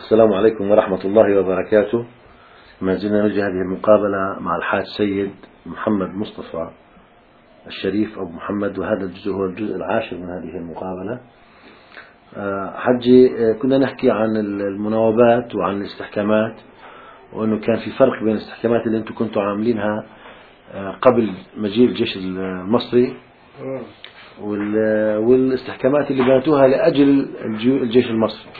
السلام عليكم ورحمة الله وبركاته. ما زلنا نجري هذه المقابلة مع الحاج سيد محمد مصطفى الشريف أبو محمد، وهذا الجزء هو الجزء العاشر من هذه المقابلة. حجي، كنا نحكي عن المناوبات وعن الاستحكامات، وأنه كان في فرق بين الاستحكامات اللي أنتم كنتوا عاملينها قبل مجيء الجيش المصري والاستحكامات اللي بنتوها لأجل الجيش المصري.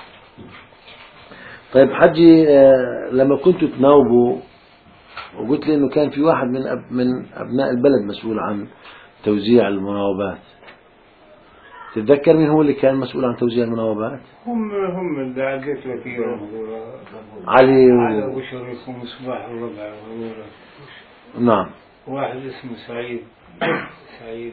طيب حجي، لما كنتوا تناوبوا وقلت لي انه كان في واحد من ابناء البلد مسؤول عن توزيع المناوبات، تتذكر مين هو اللي كان مسؤول عن توزيع المناوبات؟ هم اللي عديت وكيلهم علي وشريف ومصباح الربع. نعم. واحد اسمه سعيد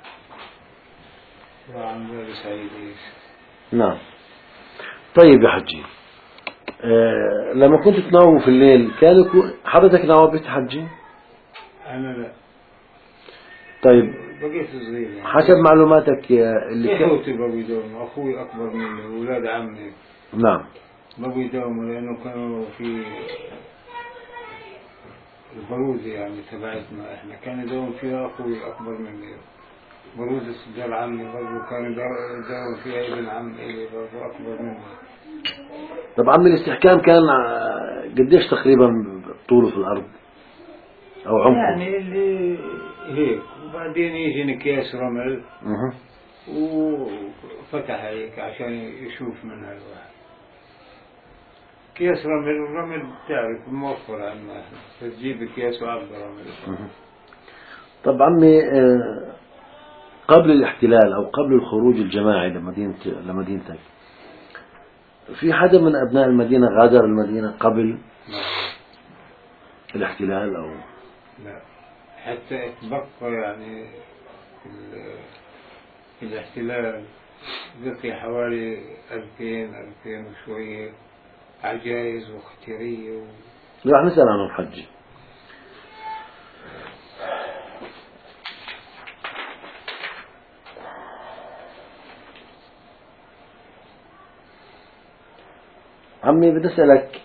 وعن ذلك سعيد. نعم. طيب يا حجي، لما كنت تناوبوا في الليل كانوا حضرتك ناوبت حجي؟ أنا لا. طيب بقيت صغير يعني. حسب معلوماتك اللي إخوتي بقوا يداوموا، أخوي أكبر مني أولاد عمي. نعم. بقوا يداوموا لأنه كانوا في البرودة يعني تبعتنا إحنا، كان يداوم فيها أخوي أكبر مني. برودة سجال عمي برضو كان يداوم فيها ابن عمي برضو أكبر مني. طب عمي، الاستحكام كان قديش تقريبا طوله في الأرض أو عمقه؟ يعني اللي هيك، وبعدين يجي أكياس رمل وفتح هيك عشان يشوف منها الواحد. أكياس رمل، والرمل تعرف موفر عنا، تجيب أكياس وعبد رمل. طب عمي، قبل الاحتلال أو قبل الخروج الجماعي لمدينتك، في حدا من أبناء المدينة غادر المدينة قبل الاحتلال أو لا، حتى اتبقى يعني في الاحتلال بقي حوالي 2000 وشوية عجائز واختيارية راح نسأل عنهم حجي. عمي بدي أسألك،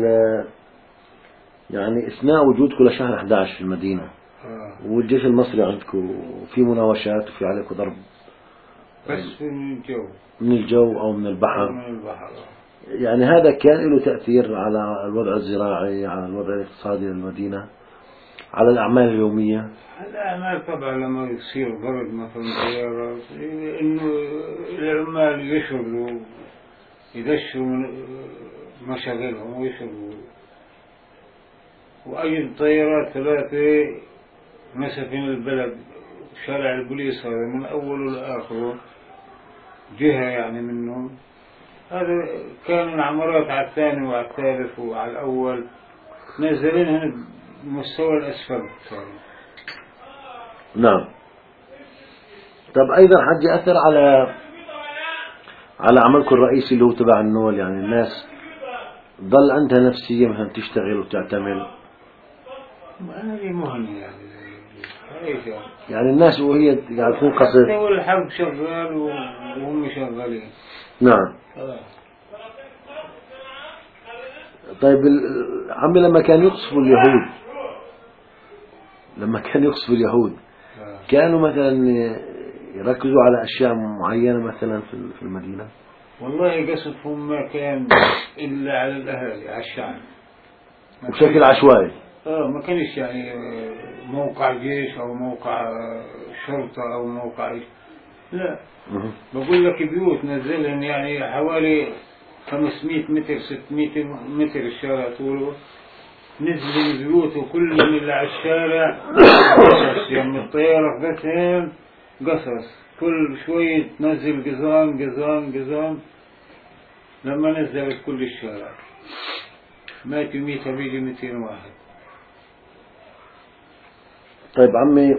يعني أثناء وجودكم لشهر 11 في المدينة والجيش المصري عندكم، في مناوشات وفي عليكم ضرب بس من الجو أو من البحر. من البحر. يعني هذا كان له تأثير على الوضع الزراعي، على الوضع الاقتصادي للمدينة، على الأعمال اليومية؟ الأعمال طبعا لما يصير ضرب مثلا طيارة، إنه العمال يشغلوا يدشوا مشاغلهم ويشغلوا، وأجد طيارات 3 مسافين البلد، شارع البوليس هذا من أوله لآخره جهة يعني منهم. هذا كانوا العمارات على الثاني وعلى الثالث وعلى الأول نزلينها بمستوى الأسفل. نعم. طب أيضا حجي، أثر على عملكم الرئيسي اللي هو تبع النول، يعني الناس ضل عندها نفسية مثلا تشتغل وتعتمل؟ هذه مهمة يعني الناس وهي قاعدة تكون قصد هو الحرب شغال وهم شغالين. نعم. طيب عمي، لما كانوا يقصفوا اليهود كانوا مثلا يركزوا على أشياء معينة مثلا في المدينة؟ والله قصفهم ما كان إلا على الأهالي، على الشعب بشكل عشوائي. ما كانش يعني موقع جيش أو موقع شرطة أو موقع لا. بقول لك بيوت نزلهم يعني حوالي 500 متر 600 متر الشارع طوله، نزل البيوت وكل اللي على الشارع قصص، يعني الطيارة قتهم قصص، كل شوية تنزل قزام لما نزلت كل الشارع ماتوا 100 بيجي 200 واحد. طيب عمي،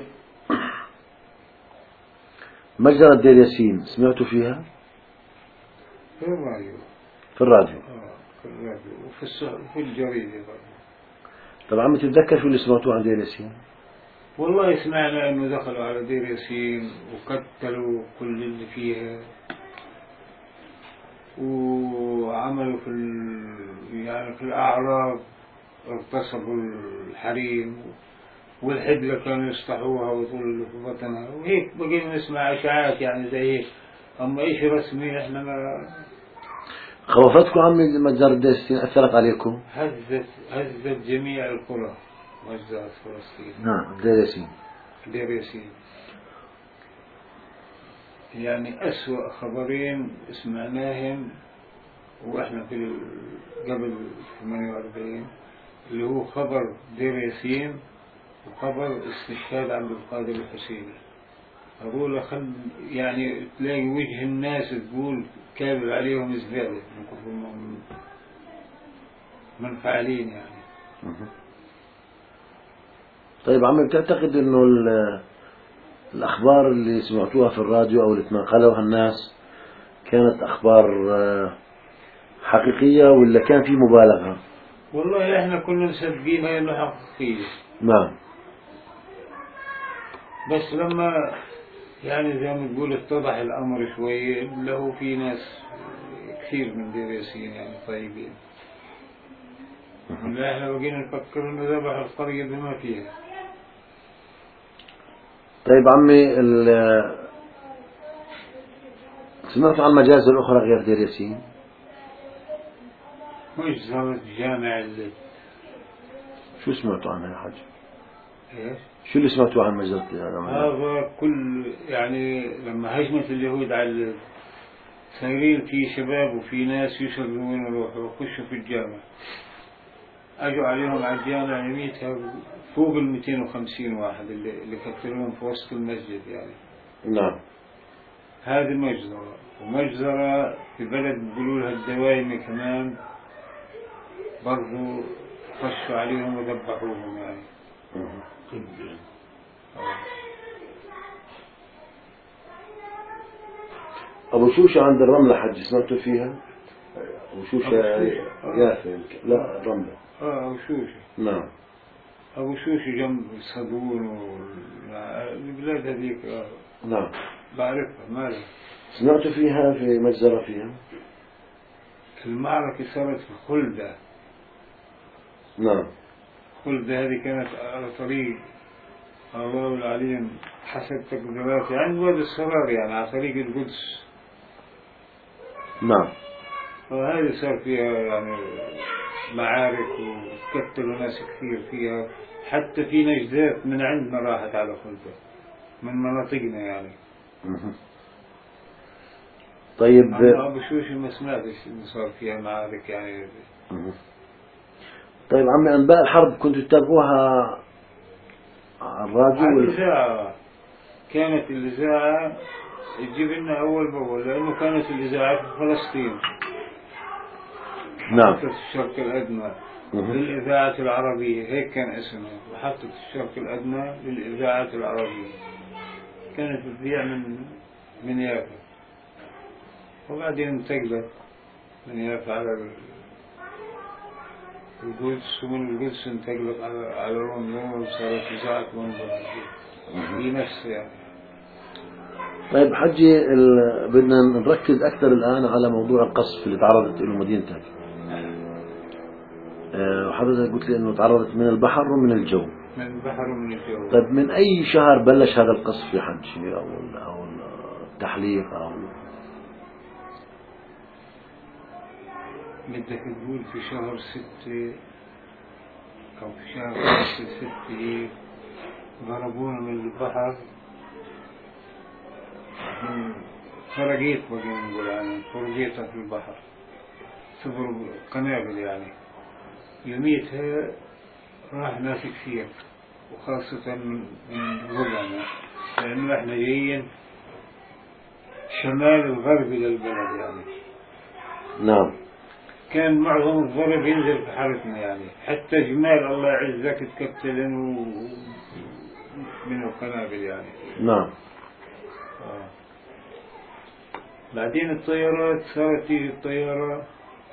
مجزرة دير ياسين سمعتوا فيها؟ في الراديو. في الراديو وفي الجريدة برضه. طب عمي، تتذكر شو اللي سمعتوه عن دير ياسين؟ والله سمعنا انه دخلوا على دير ياسين وقتلوا كل اللي فيها، وعملوا يعني في الأعراض، اغتصبوا الحريم، والحبلة كانوا يسطحوها ويطلوا في بطنها، وهيك بقينا نسمع إشاعات يعني زي هيك. أما إيش رسمي إحنا ما. خوفتكم عمي مجزرة دير ياسين؟ أثرت عليكم؟ هزت جميع القرى مجزرة فلسطين. نعم دير ياسين. دير ياسين يعني أسوأ خبرين سمعناهم وإحنا قبل 48، اللي هو خبر دير ياسين وخبر استشهاد عبد القادر الحسيني. هذول يعني تلاقي وجه الناس تقول كابل عليهم زبالة من كثر ما منفعلين يعني. طيب عمي، بتعتقد إنه الأخبار اللي سمعتوها في الراديو أو اللي تناقلوها الناس كانت أخبار حقيقية ولا كان في مبالغة؟ والله إحنا كنا مصدقينها إنه حقيقية. نعم. بس لما يعني زي ما تقول اتضح الأمر شوية، له في ناس كثير من دير ياسين يعني طيبين، ولا احنا بقينا نفكر انه ذبح القرية بما فيها. طيب عمي، سمعت عن مجازر أخرى غير دير ياسين؟ مجزرة جامع اللد. شو سمعتوا عنها يا حاج؟ ايش؟ شو اللي سمعتوا عن مجزرة؟ هذا كل يعني لما هجمت اليهود على سايرين في شباب وفي ناس يسرون يروحوا ويخشوا في الجامع، اجوا عليهم على الجامع يميتها فوق 250 واحد اللي كثرون في وسط المسجد يعني. نعم. هذه مجزرة. ومجزرة في بلد بيقولوا لها الدوايمة كمان برضو خشوا عليهم وذبحوهم يعني. أبو شوشة عند الرملة حج سمعتوا فيها؟ أبو شوشة يافا يمكن. لا الرملة. أبو شوشة. نعم. أبو شوشة جنب صدون والبلاد هذيك. نعم. بعرفها مالها. سمعتوا فيها في مجزرة فيها؟ المعركة صارت في خلدة. نعم. خلدة هذه كانت على طريق الله العليم حسب تقديراتي عند وادي الصرار يعني على طريق القدس. نعم. وهذه صار فيها يعني معارك وقتلوا ناس كثير فيها، حتى في نجدات من عندنا راحت على خلدة من مناطقنا يعني. طيب أبو شوشي ما سمعتش إنه صار فيها معارك يعني. طيب عمي، أنباء الحرب كنتوا تتابعوها على الراديو؟ على الإذاعة. كانت الإذاعة تجيب لنا أول بأول، لأنه كانت الإذاعة في فلسطين. نعم. محطة الشرق الأدنى للإذاعة العربية، هيك كان اسمها، محطة الشرق الأدنى للإذاعة العربية. كانت تذيع من يافا، وبعدين انتقلت من يافا على القدس، ومن القدس انتقلت على رمضان وصارت إذاعة منبر في نفس يعني. طيب حجي، بدنا نركز أكثر الآن على موضوع القصف اللي تعرضت له مدينتك. وحضرتك قلت لي إنه تعرضت من البحر ومن الجو. من البحر ومن الجو. طيب من أي شهر بلش هذا القصف يا حجي، أو التحليق أو؟ بدك تقول في شهر 6 أو في شهر 5-6 ضربونا من البحر، من فرقيت بقينا نقول يعني فرقيتها في البحر، تضرب قنابل يعني. يوميتها راح ناس كثير، وخاصة من ربعنا، لأنه احنا جايين شمال الغربي للبلد يعني. نعم. كان معظم الضرب ينزل في حارتنا يعني، حتى جمال الله يعزك تكتلن من القنابل يعني. نعم. بعدين الطيارات صارت تيجي الطيارة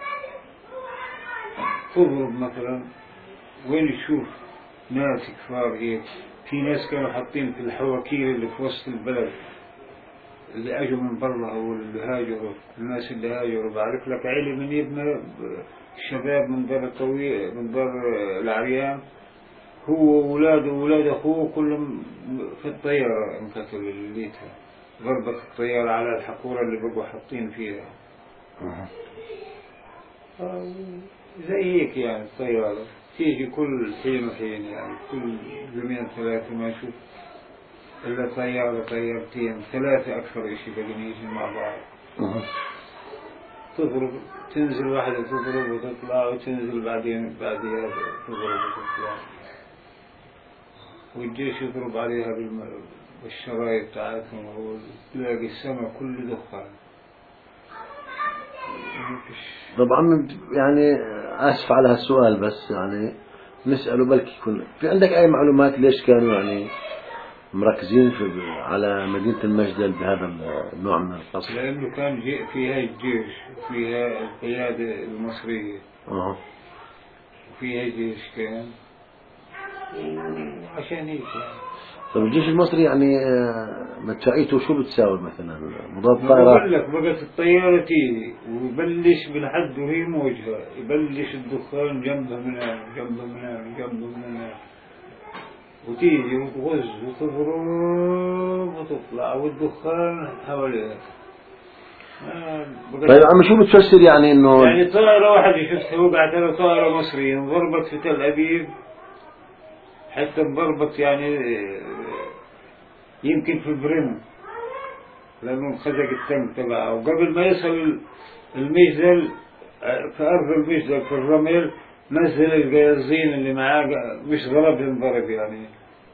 تضرب مثلا وين تشوف ناس كثار هيك. في ناس كانوا حاطين في الحواكير اللي في وسط البلد اللي أجوا من برا أو اللي هاجروا، الناس اللي هاجروا بعرف لك علي من يبنى الشباب من دار الطويل من دار العريان، هو وولاده وولاد أخوه كلهم في الطيارة انقتلوا ليلتها، ضربت الطيارة على الحقورة اللي بقوا حاطين فيها. زي هيك يعني الطيارة تيجي كل حين وحين، يعني كل يومين ثلاثة ما أشوف إلا طيارة طيارتين ثلاثة أكثر إشي بقين مع بعض. تضرب تنزل واحدة تضرب وتطلع وتنزل بعدين بعدها تضرب وتطلع، والجيش يضرب عليها بالشرايط تاعتهم، وتلاقي السماء كله دخان. طبعا يعني آسف على هالسؤال، بس يعني نسأله بلكي يكون في عندك أي معلومات ليش كانوا يعني مركزين على مدينة المجدل بهذا النوع من القصف؟ لأنه كان فيها الجيش وفيها القيادة المصرية وفيها جيش كان، وعشان هيك يعني. طيب الجيش المصري يعني مدفعيته شو بتساوي مثلا؟ مضاد بقول طائرات؟ لك بقت الطيارة تيجي ويبلش بالحد وهي موجهة، يبلش الدخان جنبها من هنا جنبها من هنا جنبها من هنا، وتيجي وتغز وتضرب وتطلع والدخان حواليها. طيب عم شو بتفسر يعني انه يعني طائرة واحدة شفتها وقعت على طائرة مصرية انضربت في تل أبيب، حتى انضربت يعني يمكن في بريم لأنه انخزق التنك تبعه، وقبل ما يصل المجدل في أرض المجدل في الرمل نزل الجيازين اللي معاه، مش ضربهم انضرب يعني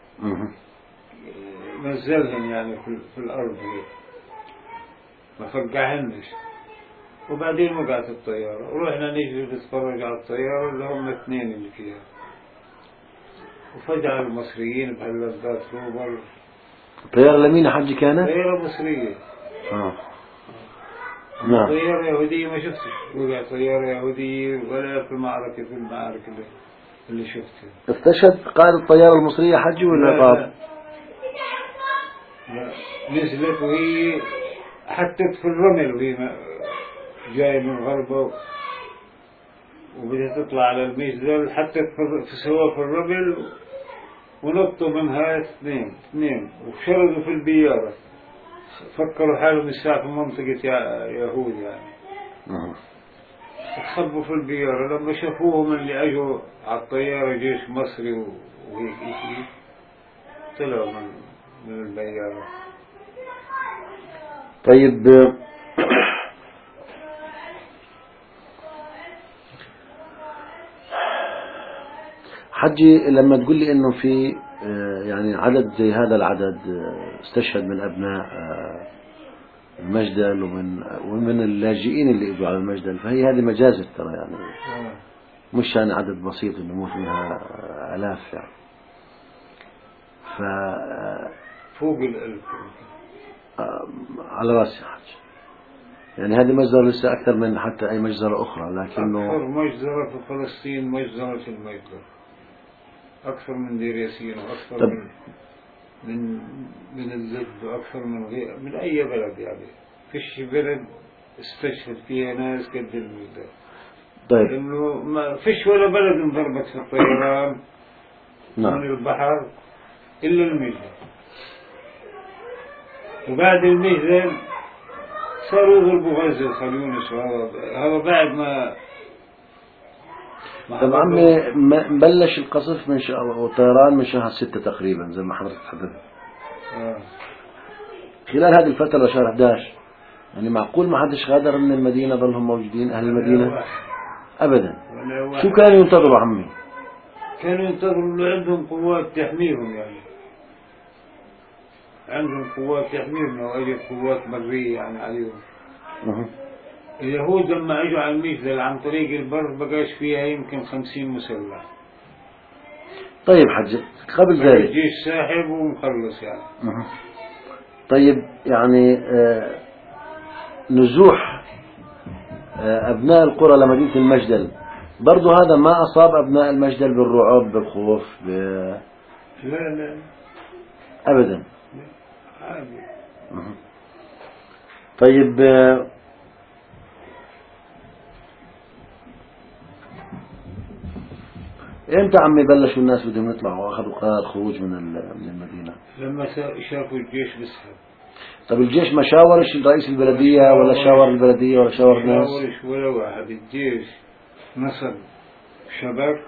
نزلهم يعني في الأرض هيك ما فقعهنش. وبعدين وقعت الطيارة ورحنا نجي نتفرج على الطيارة اللي هم اثنين اللي فيها، وفجأة المصريين بهاللذات روبر. طيارة لمين حجي كانت؟ طيارة مصرية. نعم. طيارة يهودية ما شفتش وقع طيارة يهودية ولا في المعركة اللي شفتها. استشهد قائد الطيارة المصرية حجي ولا طاب؟ لا نزلت وهي حتى في الرمل وهي جاية من غربة وبدها تطلع على المجدل، حتى في سوا في الرمل ونطوا منها اثنين وشردوا في البيارة، فكروا حالهم الساعة في منطقة يهود يعني. تخبوا في البيارة لما شافوهم اللي اجوا على الطيارة جيش مصري وهيك اشي طلعوا من البيارة. طيب حجي لما تقول لي انه في يعني عدد زي هذا العدد استشهد من ابناء المجدل ومن اللاجئين اللي اجوا على المجدل، فهي هذه مجازر ترى يعني مش يعني عدد بسيط انه مو فيها الاف يعني. ف فوق الألف على راسي حج، يعني هذه مجزرة لسه أكثر من حتى أي مجزرة أخرى، لكنه أكثر مجزرة في فلسطين مجزرة المجدل، أكثر من دير ياسين وأكثر من الزد وأكثر من أي بلد يعني. فيش بلد استشهد فيها ناس قد المجدل. طيب إنه ما فيش ولا بلد انضربت في الطيران من البحر إلا المجدل، وبعد المجدل صاروا يضربوا غزة وخان يونس، وهذا بعد ما طبعا بلش القصف من والطيران من شهر 6 تقريبا زي ما حضرتك تحدثت. خلال هذه الفترة شهر 11 يعني معقول ما حدش غادر من المدينة ظلهم موجودين أهل المدينة؟ أبدا. شو كانوا ينتظروا عمي؟ كانوا ينتظروا اللي عندهم قوات تحميهم، يعني عندهم قوات تحميهم وأجت قوات برية يعني عليهم. اليهود لما اجوا على المجدل عن طريق البر بقاش فيها يمكن 50 مسلح. طيب حج قبل ذلك الجيش ساحب ومخلص يعني. طيب يعني نزوح أبناء القرى لمدينة المجدل برضو هذا ما أصاب أبناء المجدل بالرعب بالخوف لا أبدا عادي. طيب امتى عمي بلشوا الناس بدهم يطلعوا واخذوا قرار خروج من المدينة؟ لما شافوا الجيش بيسحب. طب الجيش ما شاورش رئيس البلدية ولا شاور البلدية ولا شاور الناس؟ ما شاورش ولا واحد. الجيش نصب شبك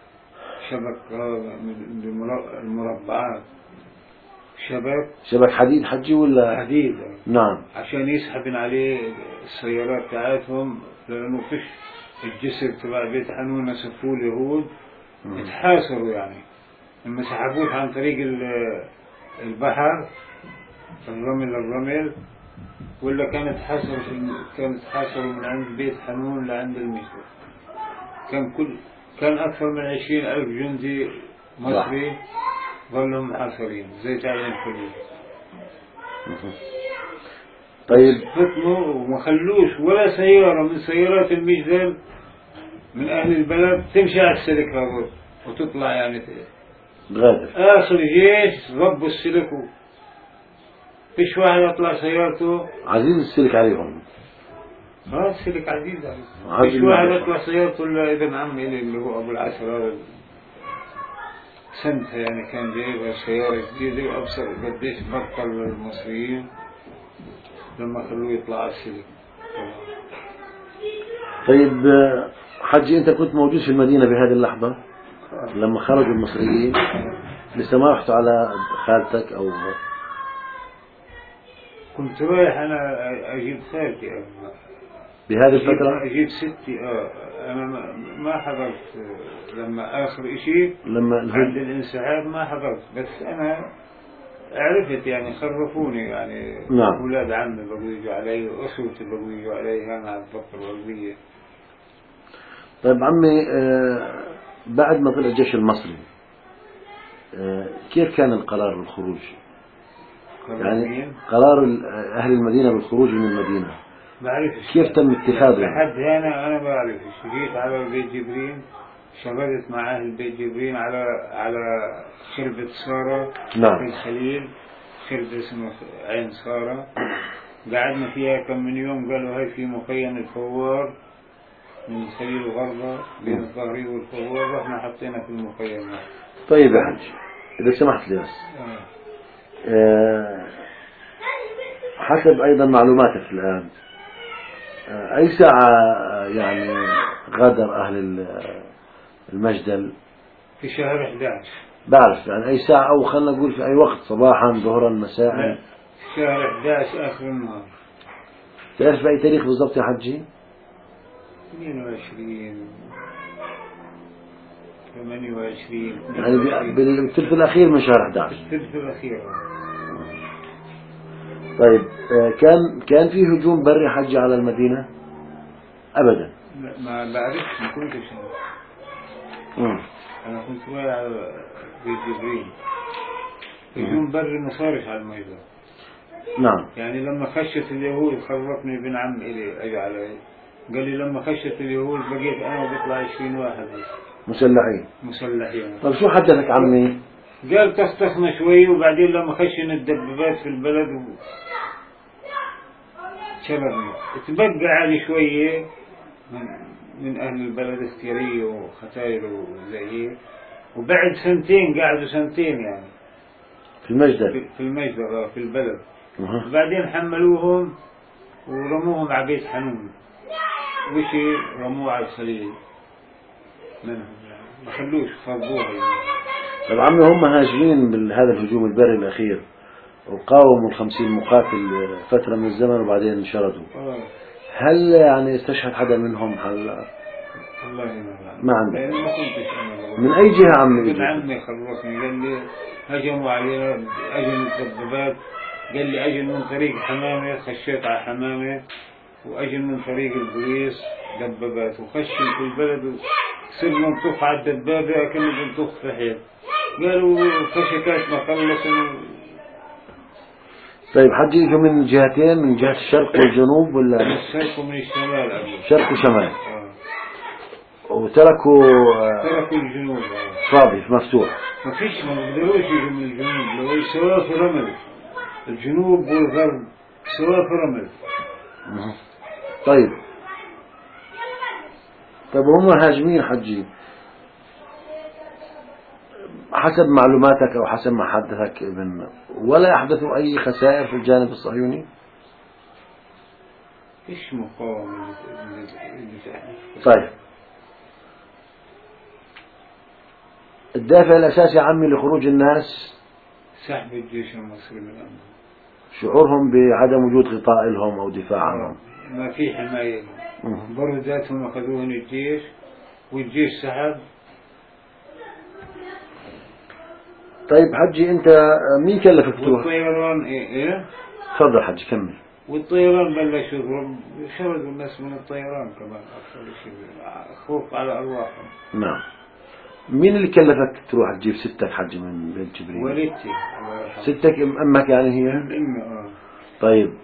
المربعات، شبك حديد حجي ولا حديد. نعم. عشان يسحبن عليه السيارات تاعتهم، لأنه فيش الجسر تبع بيت حنون نسفوه اليهود اتحاصروا يعني. لما سحبوه عن طريق البحر، الرمل ولا كانت حاصروا من عند بيت حنون لعند الميسر. كان أكثر من 20,000 جندي مصري ظلوا محاصرين زي تعليم الكلية. طيب فتنوا وما خلوش ولا سيارة من سيارات المجدل من أهل البلد تمشي على السلك هذا وتطلع يعني غادر. آخر جيش ضبوا السلك فيش واحد يطلع سيارته عزيز السلك عليهم. السلك عزيز عليهم. فيش واحد يطلع سيارته إلا ابن عمي اللي هو أبو العسل هذا سنتها يعني كان جايبها سيارة جديدة وأبصر قديش بطل المصريين لما خلوه يطلع على السلك. طيب حجي أنت كنت موجود في المدينة بهذه اللحظة لما خرجوا المصريين؟ لسه ما رحت على خالتك أو؟ كنت رايح أنا أجيب خالتي بهذه الفترة؟ أجيب ستي. أنا ما حضرت لما آخر إشي لما عند الانسحاب ما حضرت، بس أنا عرفت يعني خرفوني يعني. نعم. أولاد عمي بقوا يجوا علي وأخوتي بقوا يجوا علي أنا على الضفة الغربية. طيب عمي بعد ما طلع الجيش المصري كيف كان القرار بالخروج؟ يعني قرار أهل المدينة بالخروج من المدينة بعرفش كيف تم اتخاذه؟ لحد هنا أنا بعرفش. جيت على بيت جبرين، شغلت مع أهل بيت جبرين على خربة سارة. نعم. في الخليل خربة اسمها عين سارة، قعدنا فيها كم من يوم. قالوا هاي في مخيم الفوار من الخليل الغربة بين الظهري والفوار، رحنا حطينا في المخيم. طيب يا حج إذا سمحت لي بس حسب أيضا معلوماتك الآن أي ساعة يعني غادر أهل المجدل؟ في شهر 11. بعرف يعني أي ساعة، أو خلنا نقول في أي وقت، صباحا ظهرا مساء؟ لا، شهر 11 آخر النهار. تعرف بأي تاريخ بالضبط يا حجي؟ 22 28 يعني بالثلث الأخير من شهر 11. الثلث الأخير. طيب كان في هجوم بري حجي على المدينة؟ أبدا. لا ما بعرفش، ما كنتش أنا كنت رايح على بيت جبرين. هجوم بري ما صارش على الميدان. نعم. يعني لما خشت اليهود خرفني ابن عم إلي أجي علي، قال لي لما خشت اليهود بقيت أنا وبيطلع 20 واحد مسلحين. طيب شو حدثك عمي؟ قال تستخنا شوي، وبعدين لما خشن الدبابات في البلد شربنا. تبقى علي شوية من أهل البلد اختيارية وختاير وزي، وبعد سنتين قعدوا سنتين يعني في المجدل في البلد. وبعدين حملوهم ورموهم على بيت حنون، وشي رموه على الخليل منهم يعني. ما خلوش خربوها يعني. طب عمي هم هاجمين بهذا الهجوم البري الأخير وقاوموا 50 مقاتل فترة من الزمن وبعدين انشردوا. هل يعني استشهد حدا منهم هلا؟ والله ما عندك؟ ما كنتش أنا. من أي جهة عمي؟ ابن عمي خلصني، قال لي هجموا علينا، أجل الدبابات، قال لي أجل من طريق حمامة، خشيت على حمامة، وأجل من طريق البوليس دبابات، وخشن في البلد وصرنا نطخ على الدبابة كنا بنطخ في حيط. قالوا فشكات ما خلصوا. طيب حجي يجوا من جهتين، من جهة الشرق والجنوب ولا؟ من الشرق ومن الشمال أبو. شرق وشمال. وتركوا الجنوب فاضي مفتوح. ما فيش، ما بيقدروش يجوا من الجنوب، لو سواء في رمل الجنوب والغرب سواء في رمل. طيب هم هاجمين حجي حسب معلوماتك أو حسب ما حدثك ابن، ولا يحدث أي خسائر في الجانب الصهيوني؟ إيش مقاومة؟ طيب الدافع الأساسي عمي لخروج الناس سحب الجيش المصري من الأمن، شعورهم بعدم وجود غطاء لهم أو دفاع عنهم، ما في حماية. برضو ذاتهم أخذوهن الجيش والجيش سحب. طيب حجي أنت مين كلفك تروح؟ والطيران إيه؟ تفضل حجي كمل. والطيران بلش يضرب، شردوا الناس من الطيران كمان أكثر شيء، خوف على أرواحهم. نعم. مين اللي كلفك تروح تجيب ستك حجي من بيت جبريل؟ والدتي. ستك أمك يعني هي؟ أمي. طيب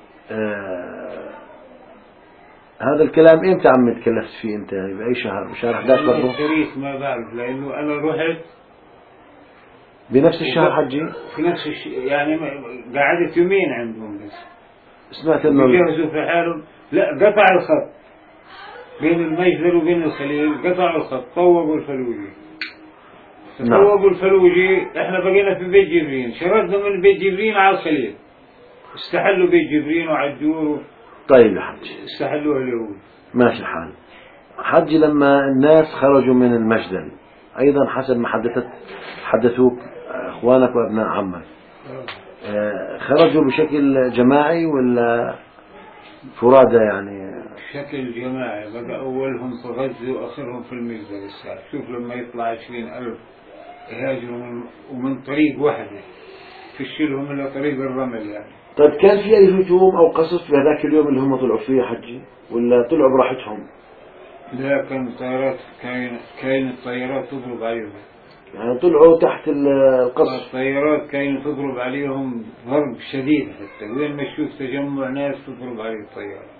هذا الكلام إمتى عم تكلفت فيه أنت؟ بأي شهر؟ بشهر 11 برضه؟ التاريخ ما بعرف، لأنه أنا رحت بنفس الشهر حجي؟ في نفس يعني قعدت يومين عندهم بس. سمعت إنه يجهزوا في حالهم. لا، قطع الخط بين المجدل وبين الخليل، قطع الخط، طوقوا الفلوجي. طوقوا الفلوجي، احنا بقينا في بيت جبرين، شردنا من بيت جبرين على الخليل، استحلوا بيت جبرين وعدور. طيب يا حجي استحلوها اليهود. ماشي الحال. حجي لما الناس خرجوا من المجدل أيضا حسب ما حدثوك أخوانك وأبناء عمك، خرجوا بشكل جماعي ولا فرادى يعني؟ بشكل جماعي، بقى أولهم في غزة وآخرهم في المجدل. الساعة شوف لما يطلع 20,000 يهاجروا ومن طريق واحدة تشيلهم إلى طريق الرمل يعني. طيب كان في أي هجوم أو قصف في هذاك اليوم اللي هم طلعوا فيه حجي ولا طلعوا براحتهم؟ لا، كان الطيارات كاين الطيارات تضرب عليهم، يعني طلعوا تحت القصف. الطيارات كاين تضرب عليهم ضرب شديد، حتى وين ما تشوف تجمع ناس تضرب عليه الطيارة.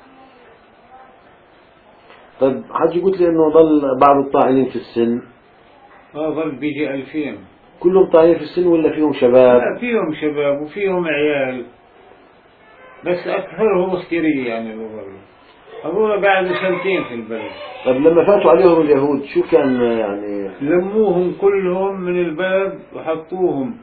طيب حجي قلت لي إنه ضل بعض الطاعنين في السن. ظل بيجي 2000. كلهم طاعنين في السن ولا فيهم شباب؟ لا، فيهم شباب وفيهم عيال، بس أكثرهم اختياري يعني. هذول قعدوا سنتين في البلد. طيب لما فاتوا عليهم اليهود شو كان يعني؟ لموهم كلهم من البلد وحطوهم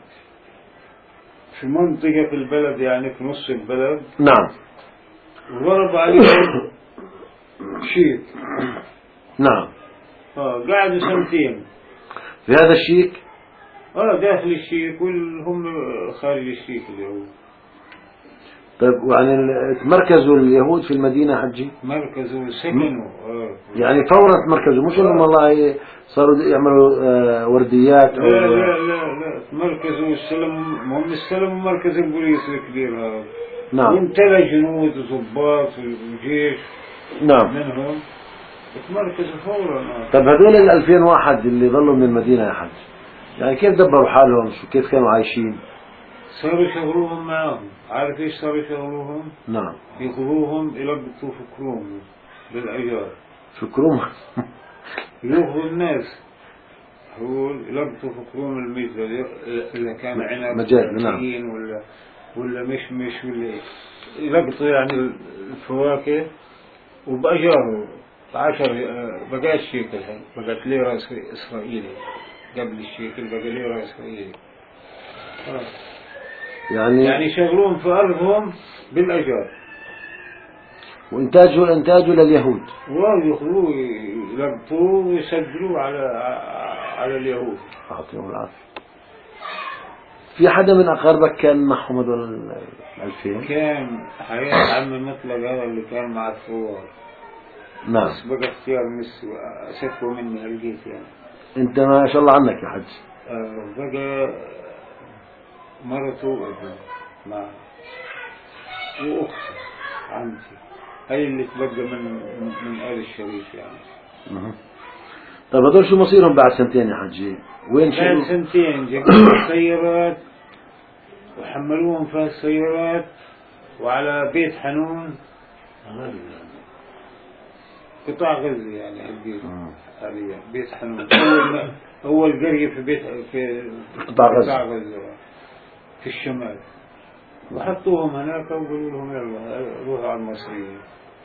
في منطقة في البلد، يعني في نص البلد. نعم. وضرب عليهم شيك. نعم. قعدوا سنتين في هذا الشيك؟ داخل الشيك والهم خارج الشيك اليهود. طيب يعني تمركزوا اليهود في المدينة حجي؟ مركزوا سكنوا. يعني فورا تمركزوا، مش انهم والله صاروا يعملوا ورديات أو لا لا لا لا، مركزوا هم استلموا مركز البوليس الكبير هذا. نعم. وامتلى جنود وضباط وجيش. نعم. منهم تمركزوا فورا. طيب هذول 2000 واحد اللي ظلوا من المدينة يا حج، يعني كيف دبروا حالهم؟ كيف كانوا عايشين؟ صاروا يشغلوهم معاهم. عارف ايش صاروا يشغلوهم؟ نعم. ياخذوهم يلقطوا فكروهم بالأجار. فكروهم؟ ياخذوا الناس هو يلقطوا فكروهم الميزة، إذا كان عنب مجال. نعم. ولا مشمش ولا يلقطوا يعني الفواكه وبأجاره 10. بقى الشيكل الحين بقت ليرة إسرائيلي، قبل الشيكل بقى ليرة إسرائيلي. يعني شغلون في أرضهم بالأجار، وإنتاجه لليهود، ويأخذوه يلقطوه ويسجلوه على اليهود. أعطيهم العافية. في حدا من أقاربك كان معهم هذول 2000؟ كان حياة عم مطلق هذا اللي كان مع الثوار. نعم. بس بقى اختيار نسي سفوا مني هلقيت يعني. أنت ما شاء الله عنك يا حج. بقى مرته وابنه مع وأختي عمتي، هاي اللي تبقى من آل الشريف يعني. طيب هذول شو مصيرهم بعد سنتين يا حجي؟ وين شو؟ بعد سنتين جابوا السيارات وحملوهم في السيارات وعلى بيت حنون قطاع غزة يعني حاليا بيت حنون أول قرية في قطاع غزة في الشمال. وحطوهم هناك وقالوا لهم يلا روحوا على المصريين.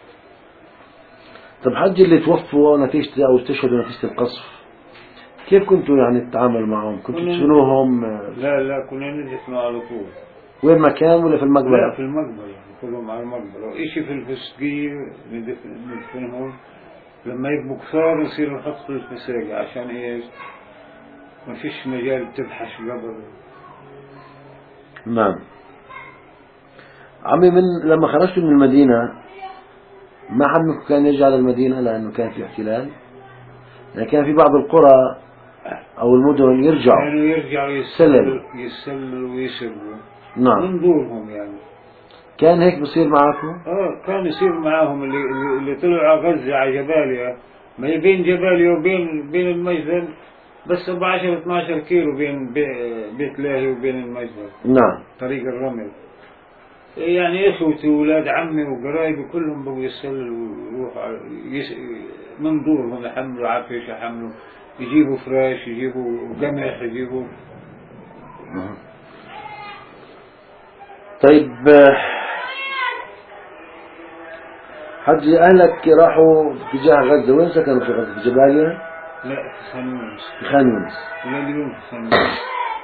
طب حج اللي توفوا نتيجة أو استشهدوا نتيجة القصف، كيف كنتوا يعني تتعاملوا معهم؟ كنتوا تدفنوهم؟ لا كنا ندفنوا على طول. وين ما كان ولا في المقبرة؟ لا في المقبرة يعني، كلهم على المقبرة. إشي في الفسقية ندفنهم، لما يبقوا كثار نصير نحط في الفساقة. عشان إيش؟ ما فيش مجال تبحث قبر. نعم. عمي، لما خرجتوا من المدينة ما حد منكم كان يرجع للمدينة لأنه كان في احتلال؟ يعني كان في بعض القرى أو المدن يرجعوا، كانوا يرجعوا يسللوا ويسرقوا. نعم. من دورهم يعني. كان هيك بصير معكم؟ كان يصير معاهم اللي طلعوا على غزة على جباليا. ما بين جباليا وبين المجدل بس 14-12 كيلو بين بيت لاهي وبين المجدل. نعم. طريق الرمل. يعني اخوتي واولاد عمي وقرايبي كلهم بقوا يسللوا ويروحوا من دورهم، يحملوا عفش، يحملوا، يجيبوا فراش، يجيبوا قمح، يجيبوا. طيب حج أهلك راحوا تجاه غزة، وين سكنوا في غزة؟ في جباليا؟ لا في خان يونس. في خان يونس. لا اليوم في خان يونس.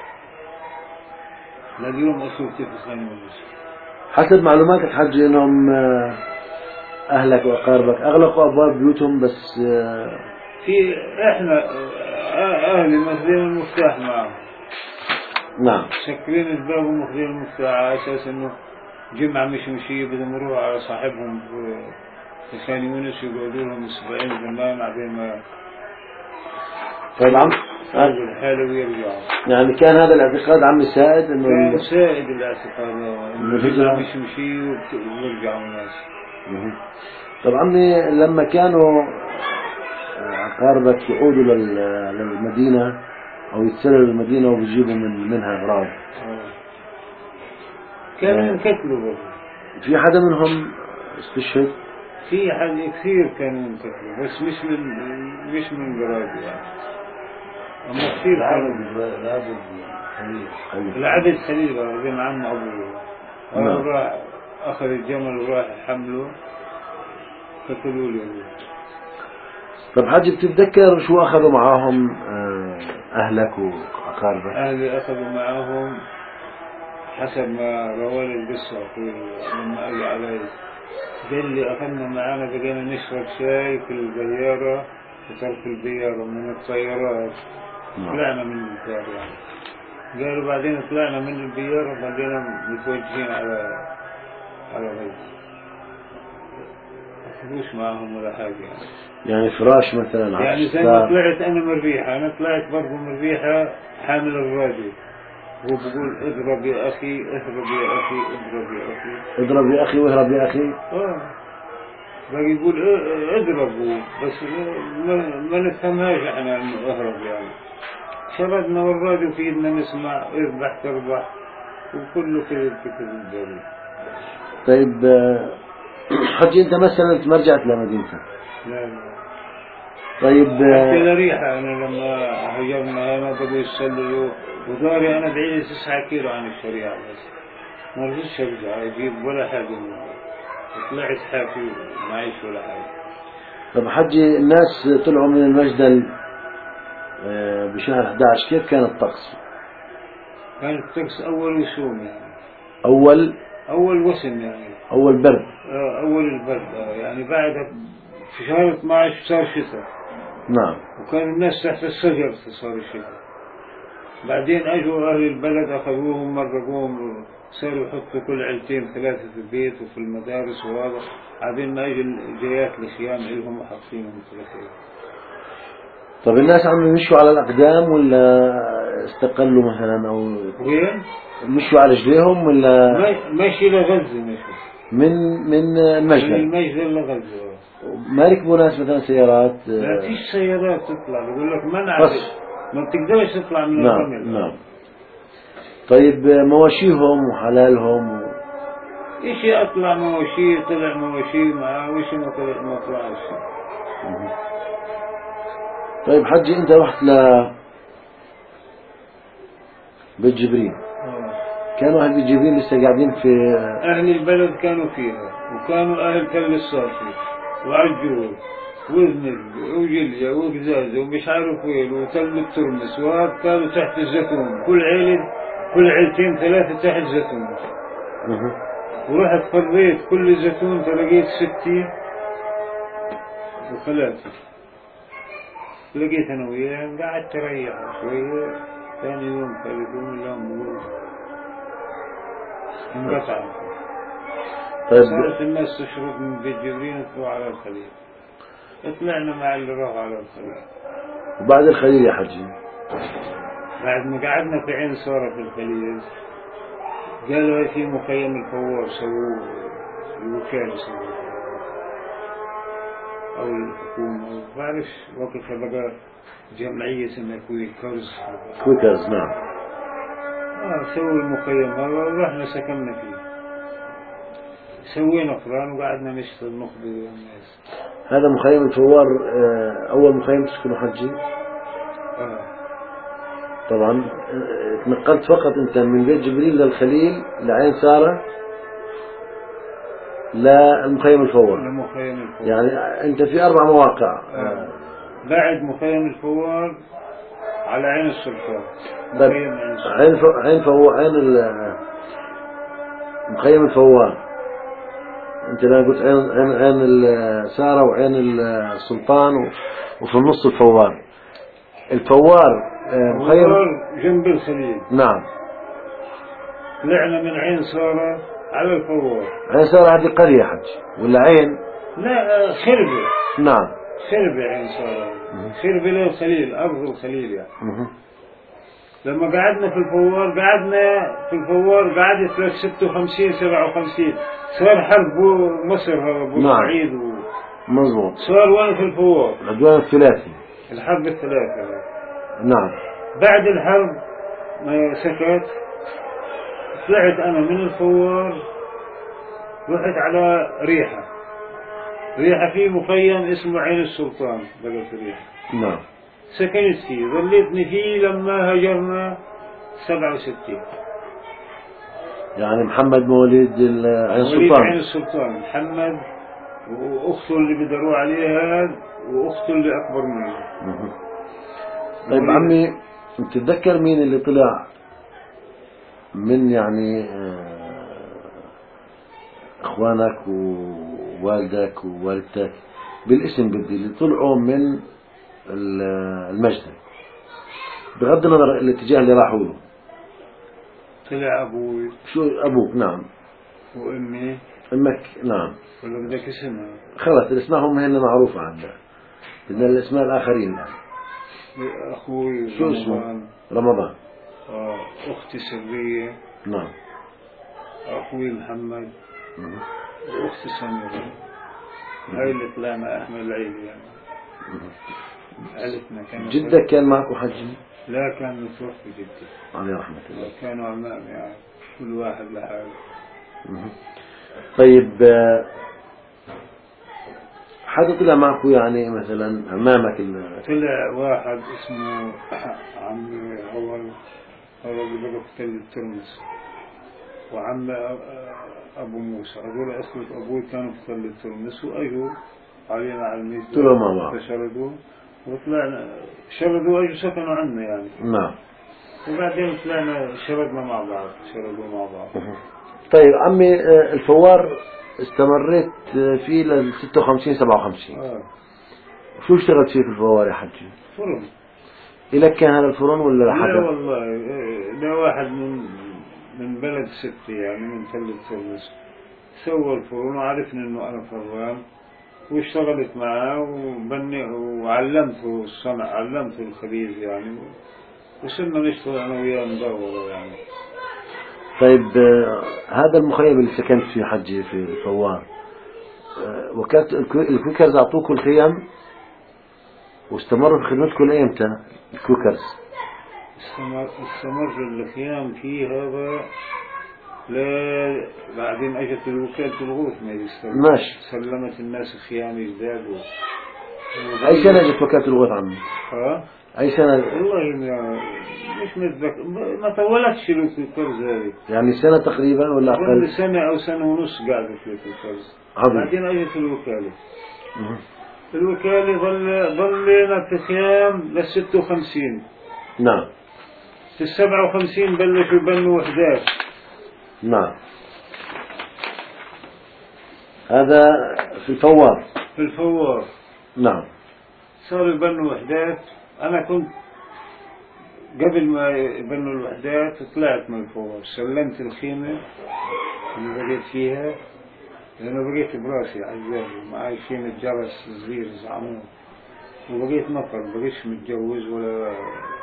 لا اليوم أسوتي في خان يونس. حسب معلوماتك حج انهم اهلك واقاربك اغلقوا ابواب بيوتهم، بس في احنا اهلي ماخذين المفتاح معهم. نعم. سكرين الباب وماخذين المفتاح على اساس انه جمعة مشي بدهم يروحوا على صاحبهم في خان يونس، يقعدوا لهم اسبوعين زمان عبين ما. طيب عم الحالة ويرجعوا. يعني كان هذا الاعتقاد عمي سائد انه كان سائد الاعتقاد انه الهجرة مشي ويرجعوا الناس. طب عمي، لما كانوا اقاربك يعودوا للمدينة او يتسللوا للمدينة وبيجيبوا منها اغراض، كانوا ينقتلوا برضه. في حدا منهم استشهد؟ في حد كثير كانوا ينقتلوا، بس مش من قرايبي يعني. أما كثير لابد خليل. العبد خليل بن عم أبوه راح أخذ الجمل وراح حمله، قتلوا له. طب حاج، بتتذكر شو أخذوا معاهم أهلك وأقاربك؟ أهلي أخذوا معاهم حسب ما روالي القصة لما أجي علي. قال لي أخذنا معانا بقينا نشرب شاي في البيارة، في طرف البيارة من الطيارات. طلعنا من البيارة يعني. قالوا بعدين طلعنا من البيارة وبعدين متوجهين على غزة. أخذوش معهم ولا حاجة يعني فراش مثلا؟ يعني زي ما طلعت أنا مربيحة، أنا طلعت برضو مربيحة حامل الراديو، هو بقول اضرب يا أخي، اهرب يا أخي، اضرب يا أخي، اضرب يا أخي واهرب يا أخي. باقي يقول اضربوا، بس ما نفهمهاش احنا انه اهرب يعني. شردنا والراديو في ايدنا نسمع اذبح تربح وكله كذب الدوري. طيب حجي، انت مثلا ما رجعت لمدينتك؟ لا. طيب حتى لريحة انا لما هجرنا هنا بدوا يسللوا وداري انا بعيد 9 كيلو عن الشريعة، بس ما رضيتش ارجع اجيب ولا حاجة منه. طلعت حافي معيش ولا حاجة. طب حجي، الناس طلعوا من المجدل بشهر 11، كيف كان الطقس؟ كان الطقس أول وسوم يعني. أول وسم يعني. أول برد. أول البرد يعني بعد في شهر 12 صار شتاء. نعم. وكانوا الناس تحت الشجر صار الشتاء. بعدين أجوا أهل البلد أخذوهم مرقوهم، صاروا يحطوا كل 2-3 في البيت وفي المدارس وهذا، عبين ما أجوا جيات الخيام إلهم وحاطينهم ثلاثين. طب الناس عم يمشوا على الأقدام ولا استقلوا مثلا، أو وين؟ مشوا على رجليهم ولا؟ ماشي لغزة مشوا. من المجدل. من المجدل لغزة. ما ركبوا ناس مثلا سيارات؟ لا فيش سيارات تطلع، بقول لك منع، ما بتقدرش تطلع من الرمل. نعم. طيب مواشيهم وحلالهم إشي أطلع مواشي، طلع مواشي معاه، وإشي ما طلعش. طيب حجي، أنت رحت بيت جبريل، كانوا أهل جبريل لسه قاعدين في أهل البلد كانوا فيها، وكانوا أهل تل الصافي وعجور وذنب وجلية وقزازة ومش عارف وين وتل الترمس، وهذا كانوا تحت الزيتون، كل عيلتين ثلاثة تحت زيتون. ورحت فريت كل زيتون فلقيت 60 وثلاثة، لقيت أنا وياه قعدت أريح شوية. ثاني يوم ثالث يوم اليوم انقطع. طيب صارت الناس تشرب من بيت جبريل وطلعوا على الخليل، طلعنا مع اللي راحوا على الخليل. وبعد الخليل يا حجي بعد ما قعدنا في عين صورة في الخليل قالوا في مخيم الفوار سووه الوكالة سووه أو الحكومة أو بعرف وقتها بقى جمعية اسمها كويكرز نعم. سووا المخيم هذا ورحنا سكننا فيه، سوينا قران وقعدنا نشتغل نخبر الناس. هذا مخيم الفوار أول مخيم تسكنه حجي؟ طبعا تنقلت فقط أنت من بيت جبريل للخليل لعين سارة للمخيم الفوار. يعني أنت في 4 مواقع. بعد مخيم الفوار على عين السلطان. مخيم الفوار أنت لا قلت عين السارة وعين السلطان وفي النص الفوار. الفوار مخيم جنب الخليل. نعم. طلعنا من عين سارة على الفوار. عين سارة هذه قرية حج ولا عين؟ لا خربة. نعم خربة عين سارة. خربة للخليل أرض الخليل يعني. لما قعدنا في الفوار قعدت 56 57 صار حرب مصر بورسعيد. نعم. مظبوط. صار وين في الفوار؟ العدوان الثلاثي. الحرب الثلاثة. نعم. بعد الحرب ما سكت طلعت أنا من الفوار رحت على ريحة فيه مخيم اسمه عين السلطان بقى في ريحة. نعم. سكنت فيه ظليتني فيه لما هجرنا 67. يعني محمد مولد عين السلطان محمد وأخته اللي بدروا عليها وأخته اللي أكبر منه. طيب عمي تتذكر مين اللي طلع من يعني اخوانك ووالدك ووالدتك بالاسم بدي اللي طلعوا من المجد بغض النظر الاتجاه اللي راحوا له؟ طلع ابوي. شو ابوك؟ نعم. وامي. امك نعم. ولا بدك اسمها؟ خلاص الاسماء هم هن معروفة عندنا، بدنا الاسماء الاخرين الان. اخوي شو اسمه؟ رمضان. اختي سرية. نعم. اخوي محمد. واختي سميرة. هاي اللي طلعنا احنا العيلة يعني. عيلتنا كانت. جدك كان معكم حجي؟ لا كان متوفي جدي عليه رحمة الله. كانوا عمام يعني كل واحد لحاله. طيب حدا طلع معكم يعني مثلا عمامك؟ طلع واحد اسمه عمي هو اللي بقى في تل الترمس، وعم ابو موسى هذول اصل ابوي كانوا في تل الترمس واجوا علينا على الميت طلعوا مع بعض فشردوا وطلعنا شردوا اجوا سكنوا عنا يعني. نعم. وبعدين طلعنا شردنا مع بعض شردوا مع بعض. طيب عمي الفوار استمريت فيه لل 56 57. شو اشتغلت فيه في الفوار يا حجي؟ فرن. إلك كان هذا الفرن ولا لحدا؟ لا والله ده واحد من بلد ستي يعني من تل الترمس سوى الفرن وعرفني انه انا فران واشتغلت معاه وعلمته الصنع علمته الخبيز يعني وصرنا نشتغل انا وياه ندور يعني. طيب هذا المخيم اللي سكنت فيه حجي في الفوار وكانت الكوكرز اعطوكم الخيام واستمروا في خدمتكم لأيمتى الكوكرز؟ استمر الخيام فيه هذا لا بعدين اجت وكالة الغوث ما يستمر. ماشي. سلمت الناس الخيام يزدادوا. اي سنة اجت وكالة الغوث عمي؟ أي سنة؟ والله مش متذكر، ما طولتش له في الكرز هذه. يعني سنة تقريبا ولا كل أقل؟ سنة أو سنة ونص قاعدة في الكرز. عظيم. بعدين أجت الوكالة. الوكالة ظلينا في خيام لل56. نعم. في 57 بلشوا يبنوا وحدات. نعم. هذا في الفوار. في الفوار. نعم. صاروا يبنوا وحدات. أنا كنت قبل ما يبنوا الوحدات طلعت من الفوار، سلمت الخيمة اللي بقيت فيها، لأنه بقيت براسي عزازي معي خيمة جرس صغير زعمون، وبقيت نفر بقيتش متجوز ولا.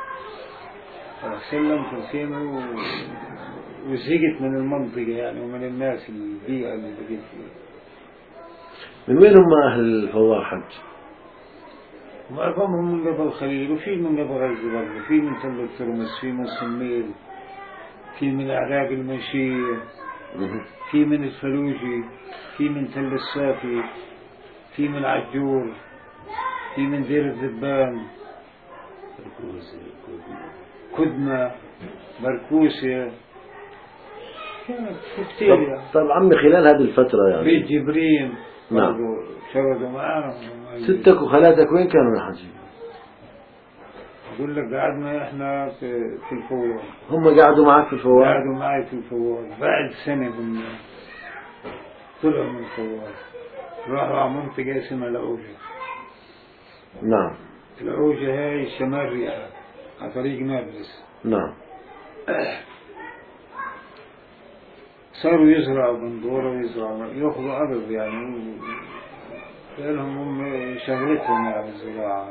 سلمت الخيمة وزهقت من المنطقة يعني ومن الناس البيئة اللي بقيت فيها. من وين هم أهل الفوار حج؟ معظمهم من قبل الخليل، وفي من قبل غزة برضه، في من تل الترمس، في من صميل، في من أعراق المنشية، في من الفلوجي، في من تل الصافي، في من عجور، في من دير الذبان، كدمة، بركوسة، كانت كثير يعني. طب عمي خلال هذه الفترة يعني بيت جبرين نعم شردوا معانا. ستك وخالاتك وين كانوا يا حجي؟ أقول لك قعدنا إحنا في الفوار. هم قعدوا معك في الفوار؟ قعدوا معي في الفوار. بعد سنة هم طلعوا من الفوار، راحوا على منطقة اسمها العوجة. نعم. العوجة هاي شمال رياض على طريق نابلس. نعم. صاروا يزرعوا بندورة ويزرعوا يأخذوا أرض يعني، لهم هم شغلتهم يعني الزراعة.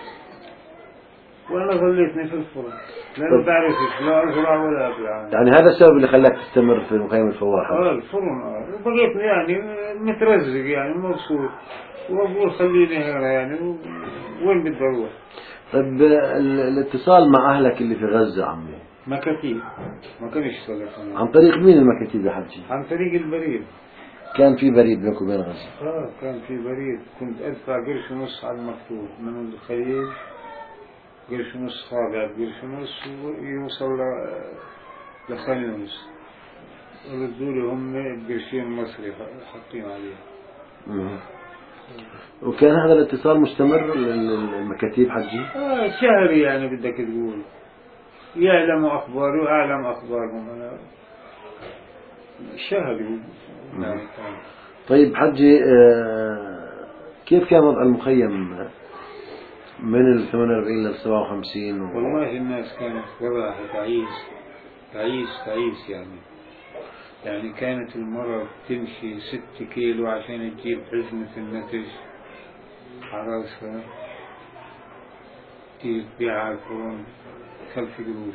وأنا ظليتني في الفرن لأنه بعرفش لا أزرع ولا أبلع يعني هذا السبب اللي خلاك تستمر في مخيم الفوار؟ الفرن. وبقيت يعني مترزق يعني مبسوط، وأقول خليني هنا يعني وين بدي أروح. طيب الاتصال مع أهلك اللي في غزة عمي؟ مكاتيب، ما كانش تلفون. عن طريق مين المكاتيب يا حجي؟ عن طريق البريد. كان في بريد بينك وبين غزة؟ كان في بريد، كنت أدفع قرش ونص على المكتوب من الخليل، قرش ونص خاضع بقرش ونص، ويوصل لخان يونس، وردوا لي هم بقرشين مصري حاطين عليه. وكان هذا الاتصال مستمر المكاتيب حجي؟ شهري يعني بدك تقول، يعلموا أخباري وأعلم أخبارهم أنا شهري. طيب حجي كيف كان وضع المخيم من ال 48 لل 57 والله الناس كانت وضعها تعيس يعني كانت المرة تمشي 6 كيلو عشان تجيب حزمة النتج على راسها، تبيعها على الفرن 3 قروش.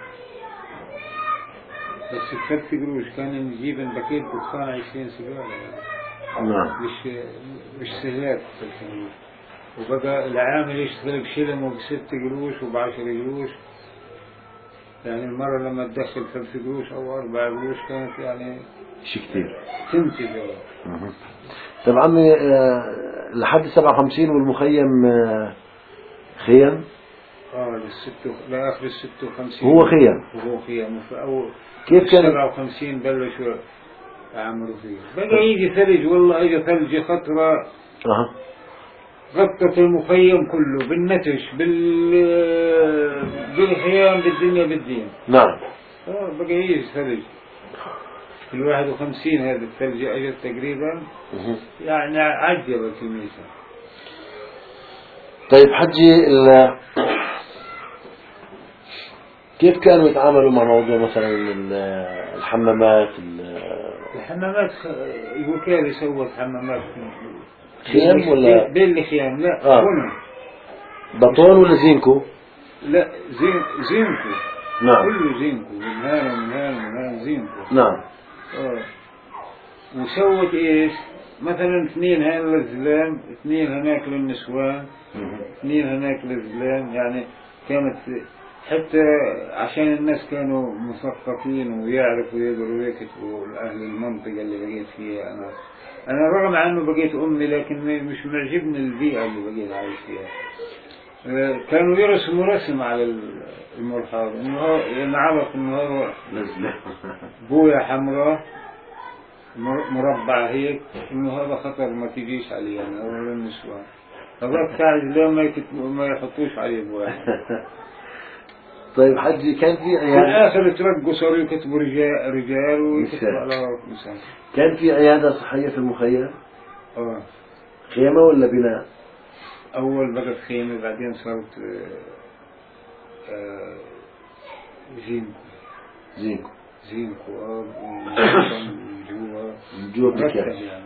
بس 3 قروش كان نجيب الباكيت دخان 20 سيجارة يعني. نعم. مش سهلات 3 قروش. وبقى العامل يشتغل بشلم وب6 قروش وب10 قروش. يعني المرة لما تدخل 3 قروش أو 4 قروش كانت يعني شيء كثير تنتج. طيب عمي لحد 57 والمخيم خيم؟ لآخر 56 هو خيم. كيف كان 57 بلشوا يعملوا فيه. بقى يجي ثلج، والله اجى ثلج خطرة غطت المخيم كله بالنتش بالخيام بالدنيا بالدين. نعم. بقى يجي ثلج في 51 هذا الثلج اجى تقريبا يعني عجب الكنيسة. طيب حجي كيف كانوا يتعاملوا مع موضوع مثلا الحمامات؟ الوكالة سوت حمامات خيام ولا بين خيام؟ لا بطون ولا زينكو؟ لا زينكو. نعم. كله زينكو، من هان زينكو. نعم. وسوت ايش؟ مثلا 2 هان للزلام، 2 هناك للنسوان، 2 هناك للزلام. يعني كانت حتى عشان الناس كانوا مثقفين ويعرفوا يقروا ويكتبوا أهل المنطقة اللي بقيت فيها. أنا رغم عنه بقيت أمي، لكن مش معجبني البيئة اللي بقيت عايش فيها. كانوا يرسموا رسم على الملحاظ إنه هو ينعرف إنه هو نزلة. بوية حمراء مربع هيك، إنه هذا خطر ما تجيش عليه يعني أو للنسوان. هذاك تعرف ليه ما يحطوش عليه بوية. طيب حجي كان في في عيادة، الآخر ترقوا صاروا يكتبوا رجال ويكتبوا على نساء. كان في عيادة صحية في المخيم؟ آه. خيمة ولا بناء؟ أول بقت خيمة بعدين صارت زينكو. زينكو جوا بكاس يعني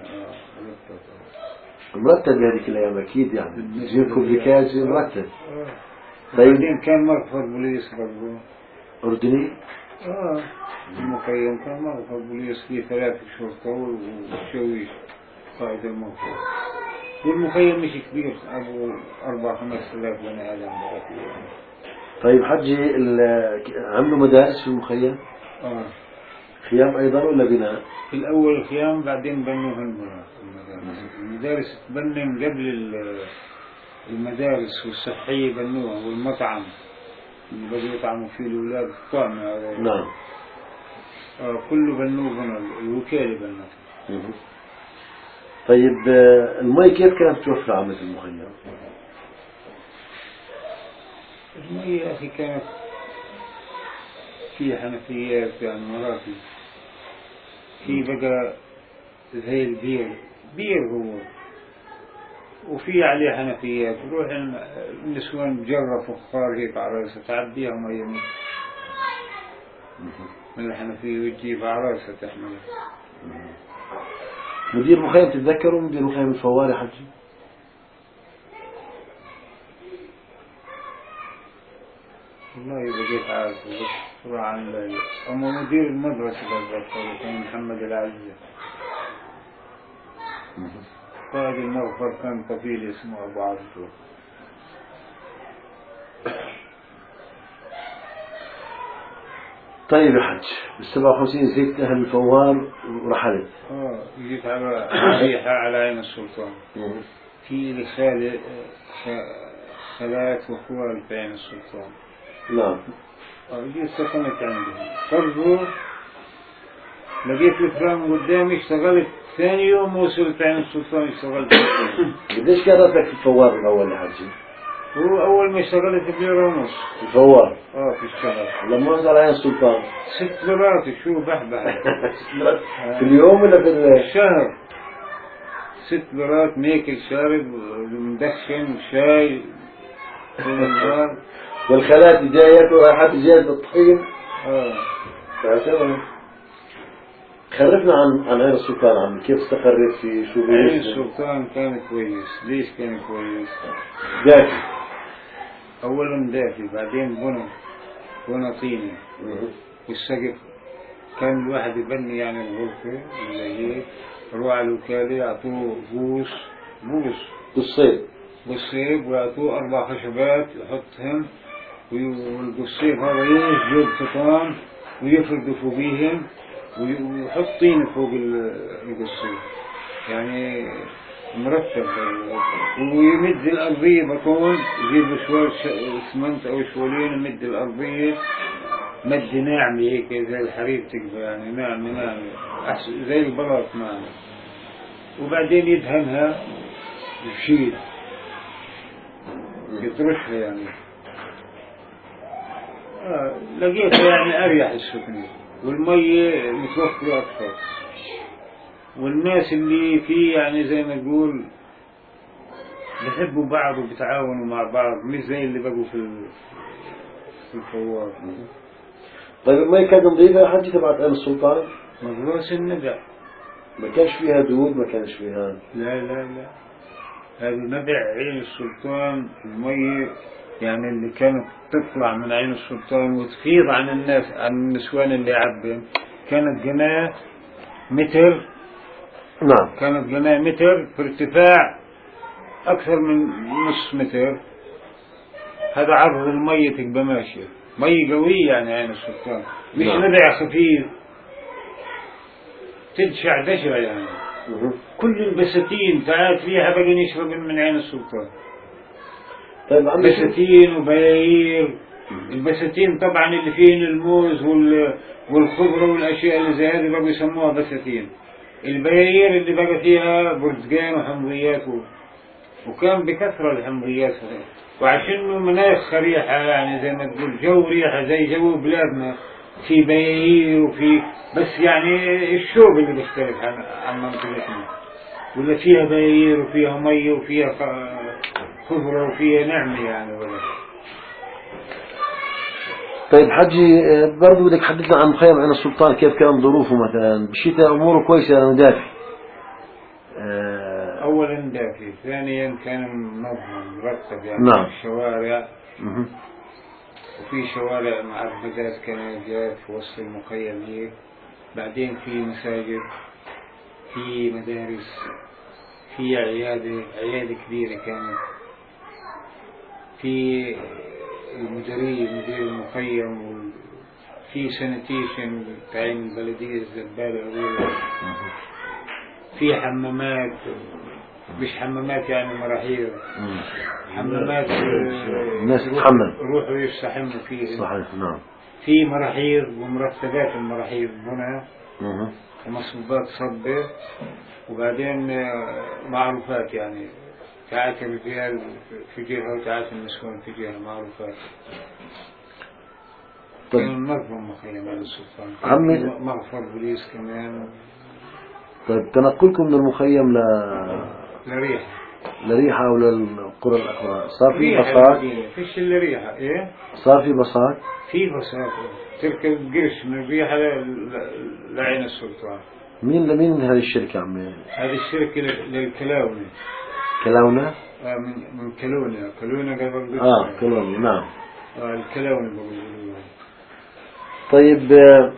مرتب هذيك الأيام أكيد يعني زينكو بكاس مرتب. طيب بعدين كان مرفض بوليس برضو أردني؟ المخيم كان مرفض بوليس فيه 3 شرطة وشويش قائد المرفض. والمخيم مش كبير، أبو 4-5 آلاف بني آدم بقى. طيب حجي عملوا مدارس في المخيم؟ خيام أيضا ولا بناء؟ في الأول خيام بعدين بنوها المدارس تبنى من قبل المدارس والصحية بنوها، والمطعم اللي بدوا يطعموا فيه الأولاد الطعم هذا. نعم. كله بنوه الوكالة بنوه. طيب المي كيف كانت توفر عامة المخيم؟ المي يا أخي كانت في حنفيات يعني مراتب، في بقى زي بير هو، وفي عليه حنفيات. روح النسوان بجرة فخار هيك على راسها تعبيها مية من الحنفية وتجيبها على راسها تحملها. مدير مخيم تتذكروا مدير مخيم الفوار يا حجي؟ والله بقيت عارف بس راح عن بالي. أما مدير المدرسة بتذكره كان محمد العزة. قائد المغفر كان طفيل اسمه أبو عبدو. طيب يا حج، بال57 زيت أهل الفوار ورحلت. جيت على ريحة على عين السلطان. في لي خالات وأخوال في عين السلطان. نعم. جيت سكنت عندهم. فرجوا لقيت الفرام قدامي، اشتغلت ثاني يوم وصلت عين السلطان اشتغلت. قديش كان راتبك في الفوار الأول يا حجي؟ هو أول ما اشتغلت ب1.5 الفوار. في الشهر. لما وصل على عين السلطان 6 ليرات. شو بحبح. في اليوم ولا في الشهر؟ 6 ليرات ماكل شارب مدخن شاي طول النهار. والخالات جايات ورايحات جايات بالطحين. خرفنا عن عين السلطان عمي، كيف استقريت في شو عين السلطان كان كويس. ليش كان كويس؟ دافي. أولا دافي، بعدين بنى طيني، والسقف كان الواحد يبني يعني الغرفة اللي هي يروح على الوكالة يعطوه بالصيب ويعطوه 4 خشبات يحطهم، والقصيب هذا يجيب حيطان ويفردوا فوقيهم ويحط طين فوق القصيب يعني مرتب. ويمد الأرضية بطون، يجيب شوال اسمنت أو شوالين يمد الأرضية مد ناعمة هيك زي الحرير تقبل يعني ناعمة زي البلاط ناعمة. وبعدين يدهنها بشيل يطرشها يعني. لقيتها يعني أريح السكنة، والمية متوفرة أكثر، والناس اللي فيه يعني زي ما نقول بيحبوا بعض وبيتعاونوا مع بعض، مش زي اللي بقوا في الفوار. طيب المي كانت نظيفة يا حجي تبعت عين السلطان؟ مدرسة النبع ما كانش فيها دود، ما كانش فيها. لا هذه نبع عين السلطان. المي يعني اللي كانت تطلع من عين السلطان وتفيض عن الناس، عن النسوان اللي يعبن، كانت قناة متر. نعم. كانت قناة متر في ارتفاع أكثر من نص متر. هذا عرض المية تبقى ماشية، مي قوية يعني عين السلطان، مش نبع خفيف تدشع دشع يعني. كل البساتين تعال فيها بقى نشرب من عين السلطان. طيب عمي بساتين وبيايير. البساتين طبعا اللي فيهن الموز والخضرة والأشياء اللي زي هذه بقوا يسموها بساتين. البيايير اللي بقى فيها برتقان وحمضيات وكان بكثرة الحمضيات. وعشان مناخ ريحة يعني زي ما تقول جو ريحة زي جو بلادنا، في بيايير وفي بس يعني الشوب اللي بيختلف عن منطقتنا، ولا فيها بيايير وفيها مي وفيها خضرة وفيها نعمة يعني ولا. طيب حجي برضه بدك تحدثنا عن مخيم عين السلطان، كيف كان ظروفه مثلا بالشتاء؟ أموره كويسة يعني دافي؟ أولا دافي، ثانيا كان منظم مرتب يعني. نعم. الشوارع وفي شوارع معبدات كانت جات في وسط المخيم هيك. بعدين في مساجد، في مدارس، في عيادة كبيرة كانت، في مدير المخيم، في سانيتيشن تعين البلدية الزبالة الأولى، في حمامات، مش حمامات يعني مراحيض، حمامات الناس تتحمل يروحوا يستحموا فيه. صحيح نعم. في مراحيض ومرتبات المراحيض هنا ومصبوبات صبة، وبعدين معروفات يعني ساعات الرجال في جهة وساعات النسوان في جهة، معروفات. طيب. كان منظم مخيم عين السلطان، عمي مغفر بوليس كمان. طيب تنقلكم من المخيم لريحة أو للقرى الأخرى صار في بساط؟ فيش إلا ريحة. إيه صار في بساط؟ في بساط تركب قرش من ريحة لعين السلطان. مين هذه الشركة عمي؟ هذه الشركة للكلاونة. كلاونة؟ من كلونة قبل كلونة نعم. الكلاونة بقولوا. طيب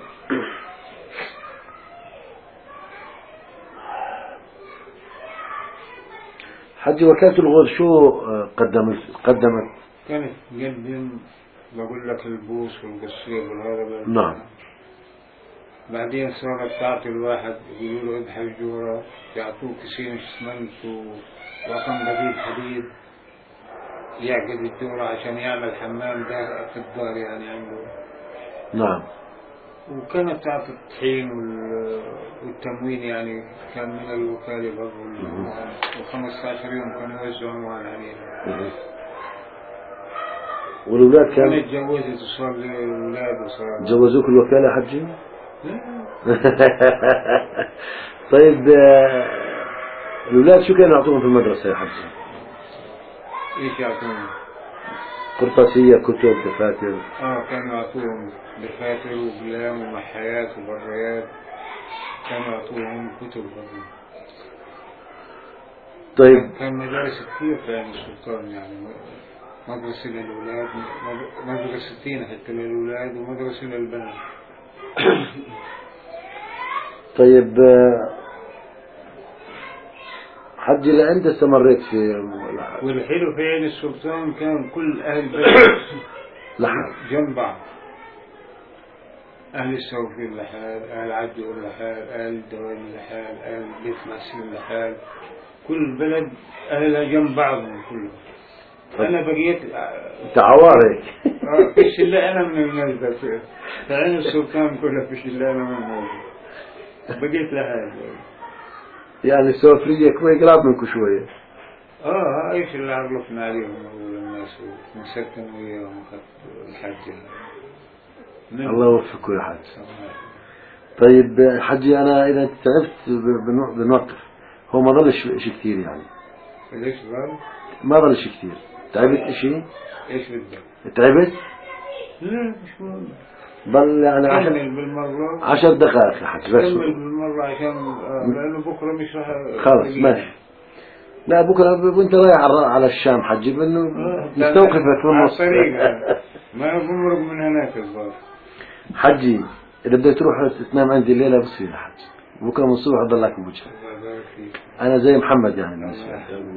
حجي وكالة الغوث شو قدمت؟ كانت تقدم بقول لك البوس والقصير والهذا. نعم. بعدين صارت تعطي الواحد يقولوا له اذبح الجورة، يعطوه كيسين اسمنت ورقم بديل حديد يعقد الجورة عشان يعمل حمام ده في الدار يعني عنده. نعم. وكانت تعطي الطحين والتموين يعني كان من الوكالة برضه. و15 يوم كانوا يوزعوا أموال علينا. والأولاد كانت تجوزت وصار لي الأولاد وصار. جوزوك الوكالة حجي؟ طيب الأولاد شو كانوا يعطوهم في المدرسة يا حجي؟ إيش يعطوهم؟ قرطاسية، كتب، دفاتر. كانوا يعطوهم دفاتر وقلام ومحايات وبريات، كانوا يعطوهم كتب برضه. طيب كان مدارس كثير في عين السلطان يعني، مدرسة للأولاد، مدرستين حتى للأولاد ومدرسة للبنات. طيب حجي لأنت استمريت في والحلو في عين السلطان كان كل أهل البلد جنب بعض، أهل السوفي لحال، أهل عدو لحال، أهل الدوالي لحال، أهل بيت محسن لحال، كل بلد أهلها جنب بعضهم كلهم. أنا بقيت تعوارك فيش إلا أنا من الناس في عين السلطان كلها، فيش إلا أنا من الناس بقيت لحال يعني سوفرية كوي قراب منكم شوية. ايش اللي عرفنا عليهم أول الناس ونسكن وياهم الحج. الله يوفقكم يا حاج. طيب حجي أنا إذا تعبت بنوقف، هو ما ظلش شيء كثير يعني. ليش ظل؟ ما ظل شيء كثير. تعبت شيء؟ ايش بدك؟ تعبت؟ لا مش مهم. ضل يعني 10 دقائق يا حج بس. كمل بالمرة عشان لأنه بكرة مش راح. خلاص ماشي. لا بكرة وانت رايح على الشام حجي بأنه مستوقفك في النص. ما بمرق من هناك الظاهر. حجي إذا بدك تروح تنام عندي الليلة بصير حج، بكرة من الصبح أضلك بوجهك. أنا زي محمد يعني بالنسبة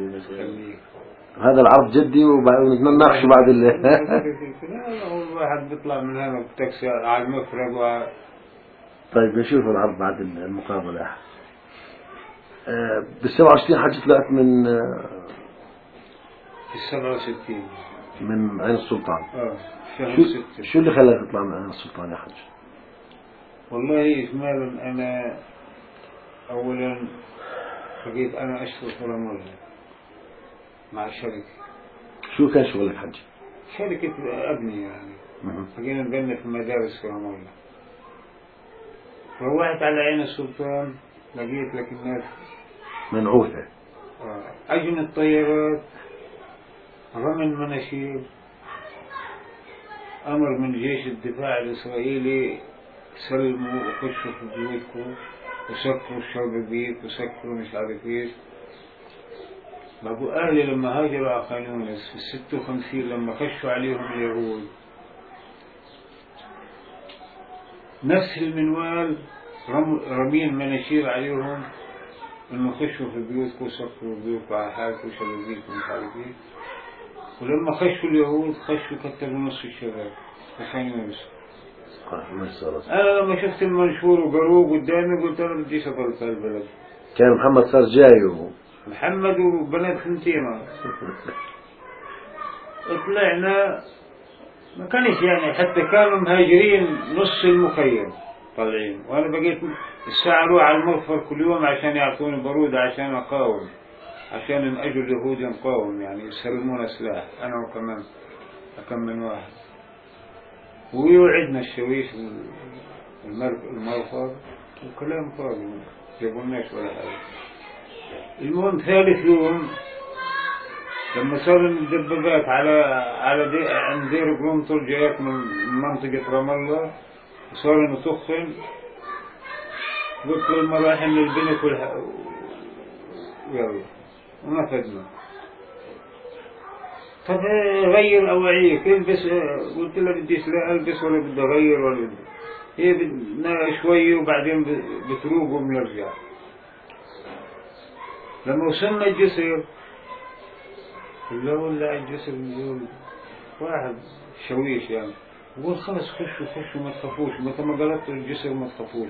هذا العرض جدي ونناقشه بعد الليل. لا الواحد بيطلع من هنا بتاكسي على المفرق طيب نشوف العرض بعد المقابلة. بال27 حج طلعت من في 67 من عين السلطان. شهر شو 6. شو اللي خلاك تطلع من عين السلطان يا حج؟ والله إجمالا أنا أولا بقيت أنا أشتغل في رام الله مع شركة. شو كان شغلك حج؟ شركة أبني يعني. بقينا نبني في مدارس في رام الله. روحت على عين السلطان لقيت لك الناس منعوثة. أجن الطيارات، رمي المناشير، أمر من جيش الدفاع الإسرائيلي سلموا وخشوا في بيوتكم وسكروا الشبابيك وسكروا مش عارف ايش. بقوا أهلي لما هاجروا على خان يونس في 56 لما خشوا عليهم اليهود نفس المنوال رمين مناشير عليهم انه خشوا في بيوتكم وسكروا بيوتكم على حالكم وشبابيكم ومش عارف ايش. ولما خشوا اليهود خشوا كتروا نص الشباب في خان يونس. أنا لما شفت المنشور وقروه قدامي قلت أنا بديش أضل في البلد. كان محمد صار جاي محمد وبنات ثنتين. طلعنا ما كانش يعني حتى كانوا مهاجرين نص المخيم طالعين، وأنا بقيت الساعة أروح على المغفر كل يوم عشان يعطوني برودة عشان أقاوم، عشان من أجل اليهود نقاوم يعني يسلمونا سلاح أنا وكمان أكم من واحد. ويوعدنا الشويش المرفض وكلام فاضي ما جابولناش ولا حاجة. المهم ثالث يوم لما صار الدبابات عند دير قرنطل جاءت من منطقة رام الله وصار نسخن. قلت للمراحل للبنت يلا ونفذنا. طب غير أواعيك البس. قلت له بديش لا ألبس ولا بدي أغير ولا بدي. هي بدنا شوي وبعدين بتروق وبنرجع. لما وصلنا الجسر لا الجسر يقول واحد شويش يعني يقول خلص خشوا ما تخافوش متى ما قلبتوا الجسر ما تخافوش.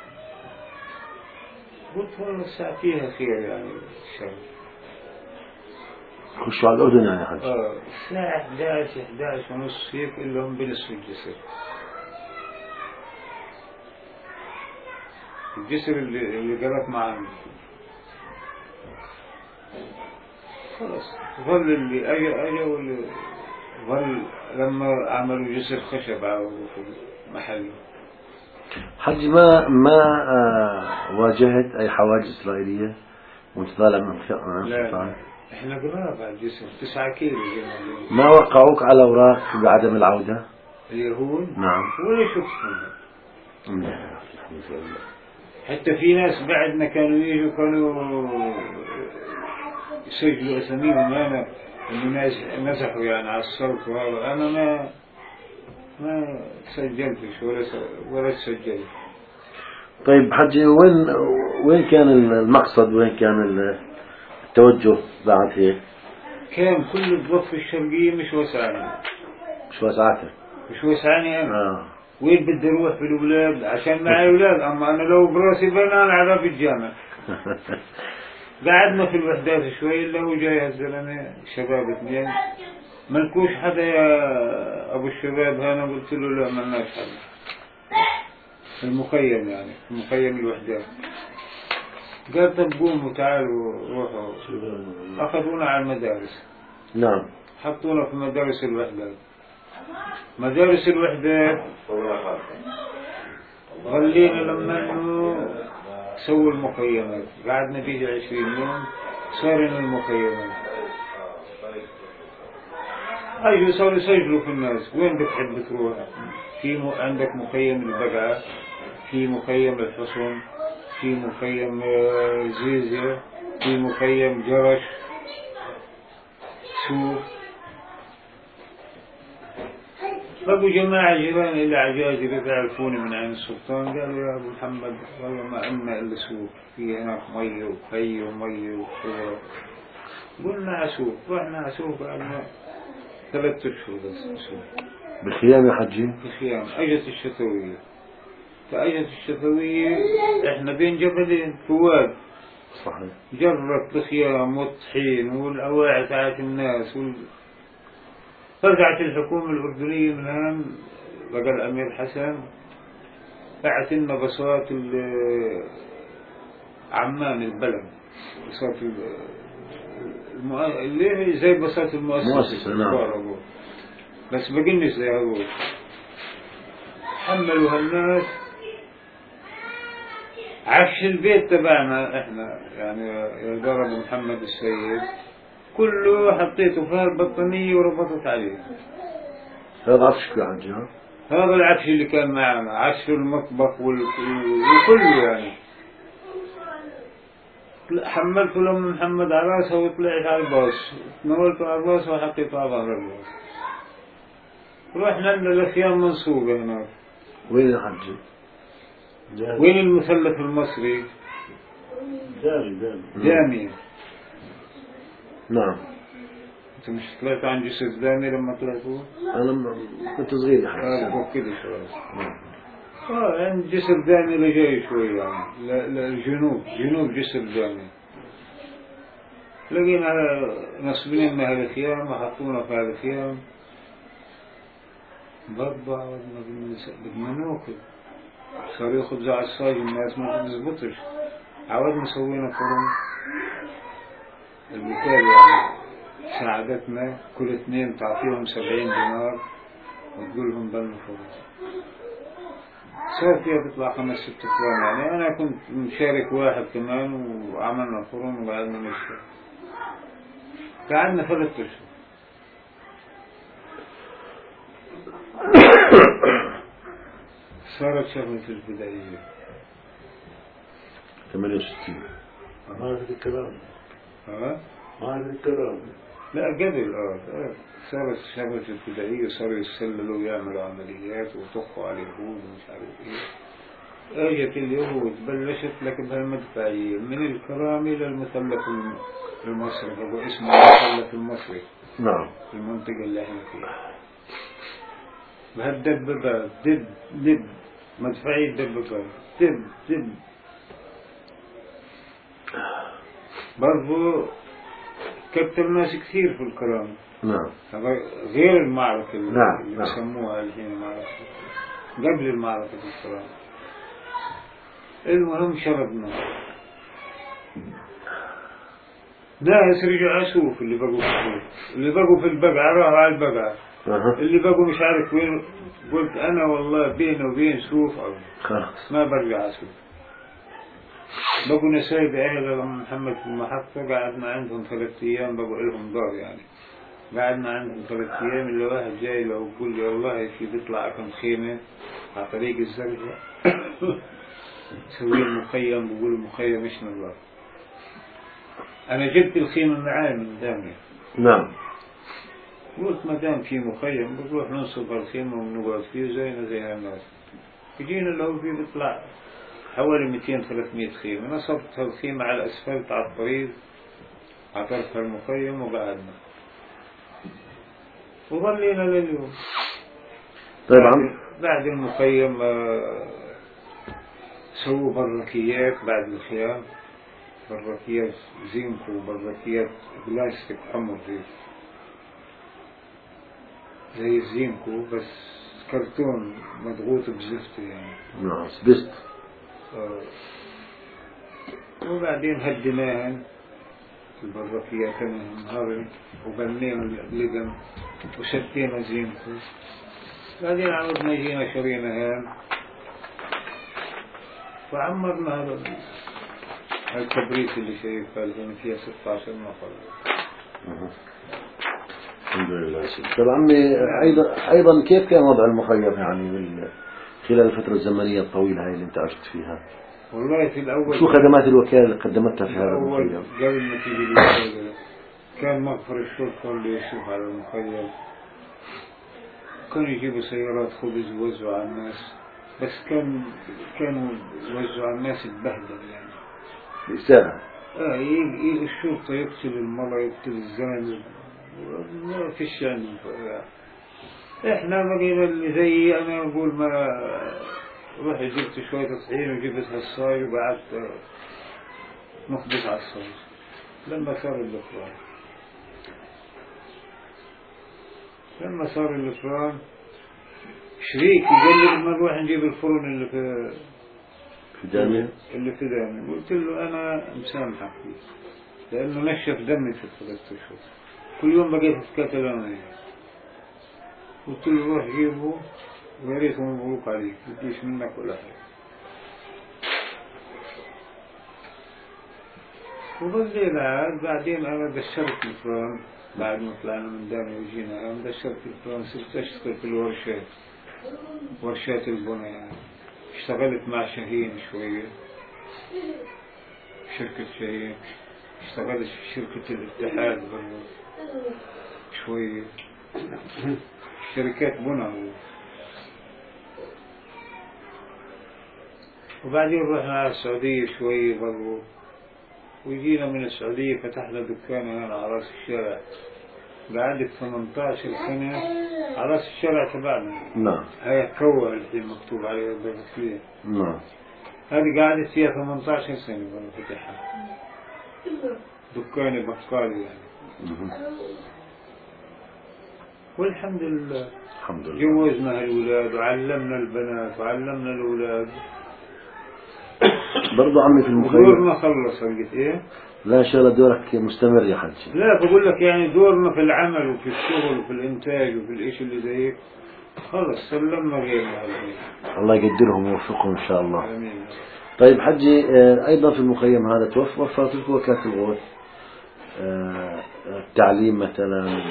قلت والله الساعة فيها خير يعني الشر. خشوا على الأردن يعني حج. الساعة 11 ونص هيك إلا هم بنصف الجسر. الجسر اللي قرأت معهم خلاص ظل اللي أجا واللي ظل لما عملوا جسر خشب في المحل. حج ما واجهت أي حواجز إسرائيلية وانت طالع من لا احنا قراب على الجسر 9 كيلو. ما وقعوك على أوراق بعدم العودة؟ اليهود؟ نعم. ولا شفتهم. حتى في ناس بعدنا كانوا يجوا كانوا يسجلوا أساميهم أنا اللي مسحوا يعني على الصوت وهذا. أنا ما سجلتش ولا سجلت. طيب حجي وين كان المقصد وين كان التوجه بعد هيك؟ كان كل الضفة الشرقية مش وسعني. مش وسعتك؟ مش وسعني أنا. وين بدي أروح في الأولاد عشان معي أولاد. أما أنا لو براسي بنان على باب الجامع. قعدنا في الوحدات شوي إلا هو جاي هالزلمة شباب 2 ملكوش حدا يا أبو الشباب هنا. قلت له لا ملناش حدا في المخيم يعني في مخيم الوحدات. قال طب قوموا تعالوا روحوا. أخذونا على المدارس. نعم. حطونا في مدارس الوحدات. مدارس الوحدات ظلينا لما سووا المخيمات. قعدنا بيجي 20 يوم صارنا المخيمات. أجوا صاروا يسجلوا في الناس وين بتحب تروح. في عندك مخيم البقعة، في مخيم الحصن، في مخيم زيزة، في مخيم جرش سوف. بقوا جماعة جيران إلى عجاجي بيعرفوني من عين السلطان. قالوا يا أبو محمد والله ما عندنا إلا سوق في هناك مية وخي ومية وخضرة. قلنا عسوق. رحنا عسوق قعدنا 3 أشهر بس عسوق. بالخيام يا حجي؟ بالخيام. أجت الشتوية. فأجت الشتوية إحنا بين جبلين فواد صحيح. جرت الخيام والطحين والأواعي تاعت الناس رجعت الحكومة الأردنية من هان لقى الأمير حسن بعت لنا بساط عمان البلد، بساط اللي زي بساط المؤسسة نعم. بس بقنش زي هذول. حملوا هالناس عفش البيت تبعنا احنا يعني يا جرب محمد السيد كله حطيته في البطانية وربطت عليه. هذا عفش عندي. هذا العفش اللي كان معنا، عفش المطبخ وكله يعني. حملته لأم محمد على راسه وطلعت على الباص، تناولته على الباص وحطيته على ظهر الباص. رحنا للخيام منصوبة هناك. وين يا حجي؟ وين المثلث المصري؟ دامي. نعم. انت مش طلعت عن جسر دامي لما طلعتوا؟ انا كنت صغير حسنا. كده شوي. عند جسر دامي لجاي شوي يعني للجنوب، جنوب جسر دامي. لقينا نصبين لنا هذا الخيام وحطونا في هذا الخيام. برضه بدنا ناكل. صار ياخذ على الصاج الناس ما تزبطش. عودنا سوينا فرن. البكال يعني ساعدتنا كل اثنين تعطيهم 70 دينار وتقول لهم بنوا فرن. صار فيها بيطلع 5-6 فرن يعني. أنا كنت مشارك واحد كمان وعملنا فرن وقعدنا نشتغل. قعدنا 3 أشهر. صارت شغلة البدائية 68. ما هذا الكلام. ها؟ ما هذا الكلام. لا قبل صارت شغلة البدائية، صاروا يسللوا ويعملوا عمليات وطخوا على اليهود ومش عارف ايه. اجت اليهود بلشت لك بهالمدفعية من الكرامة للمثلث المصري، هو اسمه المثلث المصري. نعم. في المنطقة اللي احنا فيها. بهالدبابات دب مدفعية دبابات دب برضو كتر ناس كثير في الكرامة. نعم. غير المعركة اللي نعم. بيسموها الحين معركة، قبل المعركة في الكرامة. المهم شربنا ناس رجعوا أشوف اللي بقوا في البقعة راحوا على البقعة. اللي بقوا مش عارف وين. قلت أنا والله بيني وبين شوف خلاص ما برجع أشوف. بقوا نسايب أهل محمد في المحطة، قعدنا عندهم 3 أيام، بقوا لهم دار يعني. قعدنا عندهم 3 أيام. اللي واحد جاي له وقول لي والله في بيطلع لكم خيمة على طريق الزرقاء سوي المخيم. بقول المخيم إيش نظر. أنا جبت الخيمة معاي من دامية. نعم. قلت ما دام في مخيم بنروح ننصب الخيمة ونقعد فيه زينا زي هالناس. جينا لو في بيطلع حوالي 200-300 خيمة. نصبت هالخيمة على الأسفلت على الطريق على طرف المخيم وقعدنا وظلينا لليوم. طيب بعد المخيم سووا بركيات بعد الخيام. بركيات زينكو وبركيات بلاستيك حمر زي الزينكو بس كرتون مضغوط بزفت يعني. نعم سبست. وبعدين هديناهن البركيات انهارن وبنينا اللبن وشتينا زينكو. بعدين عودنا جينا شرينا وعمرنا هذا الكبريت اللي شايفها اللي فيها 16 نفر. الحمد لله سيدي. طب عمي أيضا كيف كان وضع المخيم يعني خلال الفترة الزمنية الطويلة هاي اللي أنت عشت فيها؟ والله في الأول شو خدمات الوكالة اللي قدمتها في هذا المخيم؟ قبل ما تيجي الوكالة كان مغفر الشرطة اللي يشوف على المخيم. كانوا يجيبوا سيارات خبز ووزعوا على الناس. بس كانوا يوزعوا على الناس تبهدل يعني. بالساعة. يجي الشرطة يقتل المرأة يقتل الزاني ما فيش يعني. احنا بقينا اللي زي انا اقول ما رحت جبت شوية طحين وجبت هالصاي وقعدت نخبط على الصوت. لما صار الإفران شريك يقول لي ما نروح نجيب الفرن اللي في جامع دامي. قلت له أنا مسامحك فيه لأنه نشف دمي في ال3 أشهر، كل يوم بقيت أتكاتل أنا. قلت له روح جيبه ويا ريت مبروك عليك، بديش منك ولا حاجة. وبالليل عاد بعدين أنا دشرت الفرن بعد ما طلعنا من دامي وجينا. أنا دشرت الفرن، صرت أشتغل في الورشات، ورشات البناء يعني. اشتغلت مع شاهين شوية، شركة شاهين. اشتغلت في شركة الاتحاد برضه شوية، شركات بناء. وبعدين رحنا على السعودية شوية برضه، وجينا من السعودية فتحنا دكان هنا على راس الشارع. قعدت 18 سنة على راس الشارع تبعنا. نعم. هاي كوة الحين مكتوب عليها الدراسية. نعم. هذه قعدت فيها 18 سنة وانا فتحها، دكاني بقالي يعني. والحمد لله الحمد لله. جوزنا هالولاد وعلمنا البنات وعلمنا الأولاد. برضو عمي في المخيم دورنا خلص. قلت ايه؟ لا إن شاء الله دورك مستمر يا حاج. لا بقول لك يعني دورنا في العمل وفي الشغل وفي الإنتاج وفي الإشي اللي زي هيك خلص سلمنا غيرنا. الله يقدرهم ويوفقهم إن شاء الله. آمين. طيب حجي، أيضا في المخيم هذا وفرت لكم وكالة الغوث التعليم مثلا؟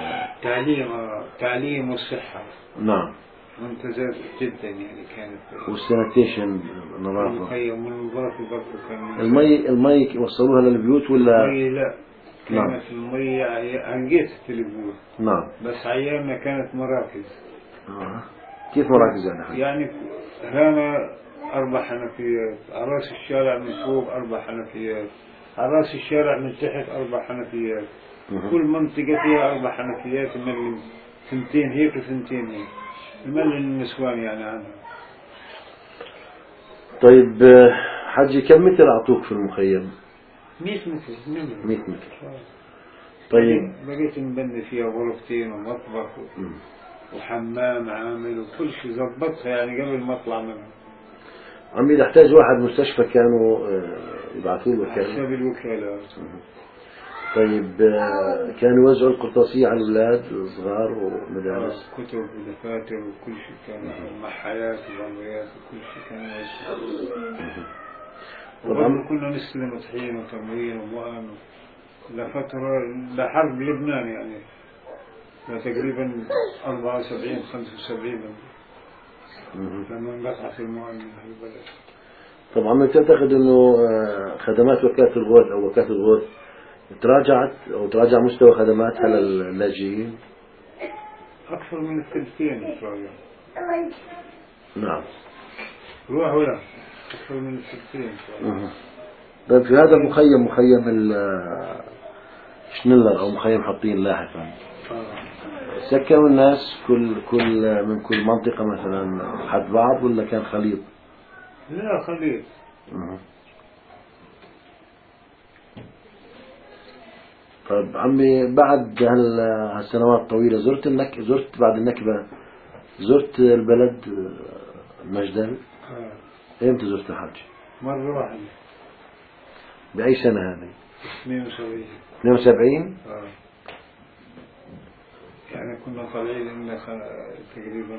تعليم والصحة. نعم. ممتازات جدا يعني كانت. والسانيتيشن نظافة. المخيم والنظافة برضه كان. المي وصلوها للبيوت ولا؟ المي لا، نعم. كانت المي أنقيت في البيوت. نعم. بس أيامنا كانت مراكز. كيف مراكز يعني؟ يعني هنا 4 حنفيات، على راس الشارع من فوق 4 حنفيات، على راس الشارع من تحت 4 حنفيات. كل منطقة فيها 4 حنفيات، يملي 2 هيك و2 هيك، يملي النسوان يعني عنها. طيب حجي، كم متر أعطوك في المخيم؟ 100 متر. 100 متر. طيب بقيت نبني فيها غرفتين ومطبخ وحمام عامل وكل شيء ظبطها يعني قبل ما اطلع منها. عمي إذا احتاج واحد مستشفى كانوا يبعثوا له وكالة؟ حسب الوكالة. طيب كانوا يوزعوا القرطاسية على الأولاد الصغار ومدارس؟ كتب ودفاتر وكل شيء كان، محايات وبامبيات وكل شيء كان يوزع. طبعا كنا نستلم طحين وتموين ومؤن لفترة لحرب لبنان يعني تقريبا 74 75 لما انقطعت المؤن من البلد. طبعا تعتقد انه خدمات وكالة الغوث او وكالة الغوث تراجعت او تراجع مستوى خدماتها للاجئين؟ اكثر من الثلثين تراجع. نعم. روح ولا اكثر من الثلثين. طيب في هذا المخيم، مخيم شنيلر او مخيم حطين لاحقا، سكنوا الناس من كل منطقة مثلا حد بعض ولا كان خليط؟ لا خليط. طيب عمي، بعد هالسنوات الطويلة زرت بعد النكبة زرت البلد مجدل؟ ايمتى زرت الحج؟ مرة واحدة. بأي سنة هذه؟ 72. 72؟ يعني كنا طالعين لنا تقريبا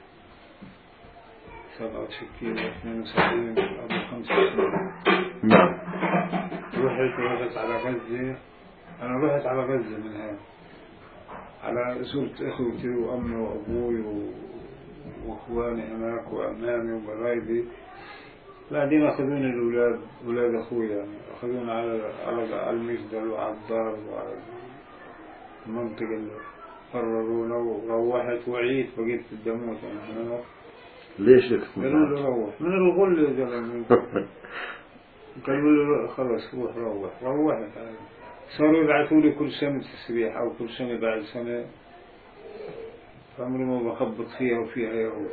67 و 72 قبل 5 سنين. نعم. رحت على غزة. أنا رحت على غزة من هنا، على زرت أخوتي وأمي وأبوي وأخواني هناك وأمامي وقرايبي. بعدين أخذوني الأولاد، أولاد أخوي يعني أخذوني على المجدل وعلى الدار وعلى المنطقة اللي قررونا. وروحت وعيت بقيت في الدموت يعني هناك. ليش لك؟ قالوا لي روح من الغل يا زلمة. قالوا لي خلص روح. روحت. صاروا يبعثوا لي كل سنة تسبيح أو كل سنة بعد سنة. عمري ما بخبط فيها وفيها يوم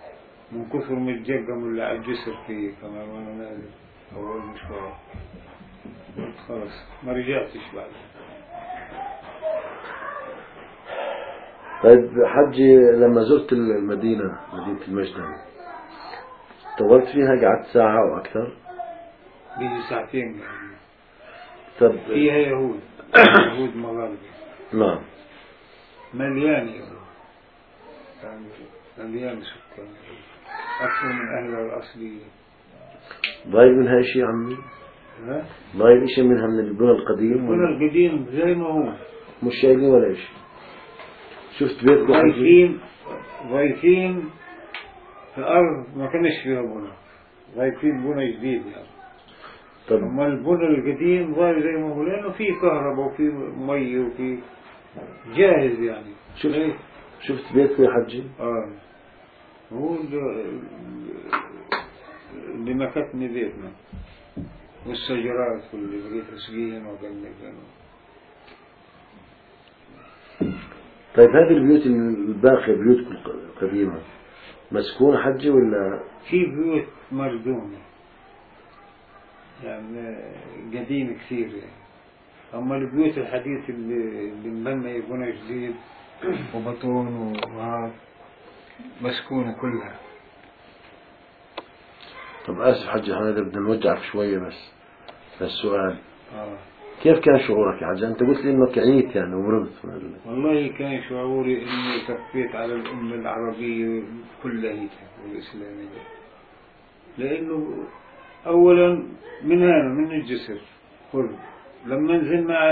من كثر ما الجقم اللي على الجسر فيه كمان وانا نازل أول مشوار. خلاص ما رجعتش بعد. طيب حجي، لما زرت المدينة، مدينة المجدل، طولت فيها، قعدت ساعة أو أكثر؟ بيجي ساعتين يعني. طب فيها يهود يهود مغاربة. نعم. مليان يهود يعني، مليان سكان أكثر من أهلها الأصليين. ضايل منها شيء عمي؟ ها؟ ضايل شيء منها من البنى القديم؟ البنى القديم زي ما هو، مش شايلين ولا شيء. شفت بيت ضايفين في الأرض ما كانش فيها بنى، ضايفين بنى جديد يعني. طب أما البنى القديم ضايف زي ما هو، لأنه في كهرباء وفي مي وفي جاهز يعني. شفت بيتكم يا حجي؟ هو اللي مكتني بيتنا، والشجرات واللي بقيت أسقيهن وقلقن. طيب هذه البيوت الباقية، بيوتكم القديمة، مسكونة حجي ولا؟ في بيوت مردومة يعني قديم كثير يعني. أما البيوت الحديث اللي مبنى يبنى جديد وبطون وهذا مسكونة كلها. طب آسف حجي، هذا بدنا نوجعك شوية بس السؤال. كيف كان شعورك يا حجي؟ أنت قلت لي إنك عييت يعني ومرضت. والله كان شعوري إني كفيت على الأمة العربية كلها والإسلامية، لأنه أولا من هنا من الجسر كله، لما نزلنا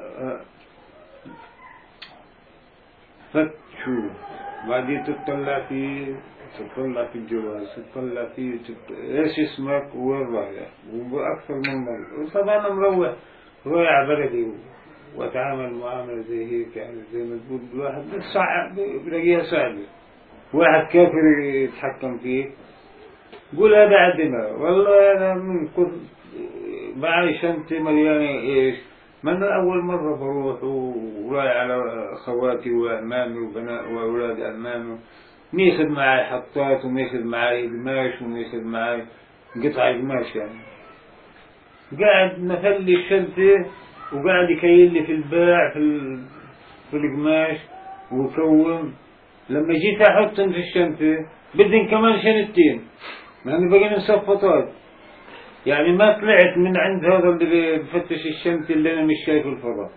فتشوا بعدين تطلع في الجواز، تطلع في ايش اسمك وين رايح، وبأكثر من مرة. وطبعا مروح رايح بلدي واتعامل معاملة زي هيك يعني، زي ما تقول الواحد صعب بلاقيها صعبة. واحد كافر يتحكم فيه، قول هذا عندنا والله أنا من كنت معي شنطة مليانة إيش، ما أنا أول مرة بروح ورايح على خواتي وأمامي وأولاد أمامي، ميخذ معي حطات وميخذ معي قماش وميخذ معي قطع قماش يعني. قاعد مثلي الشنطة وقاعد يكيل لي في الباع في القماش وكوم. لما جيت أحطهم في الشنطة بدهم كمان شنطتين، لأنه بقينا مصفطات يعني. ما طلعت من عند هذا اللي بفتش الشنطة اللي أنا مش شايف الفضاء.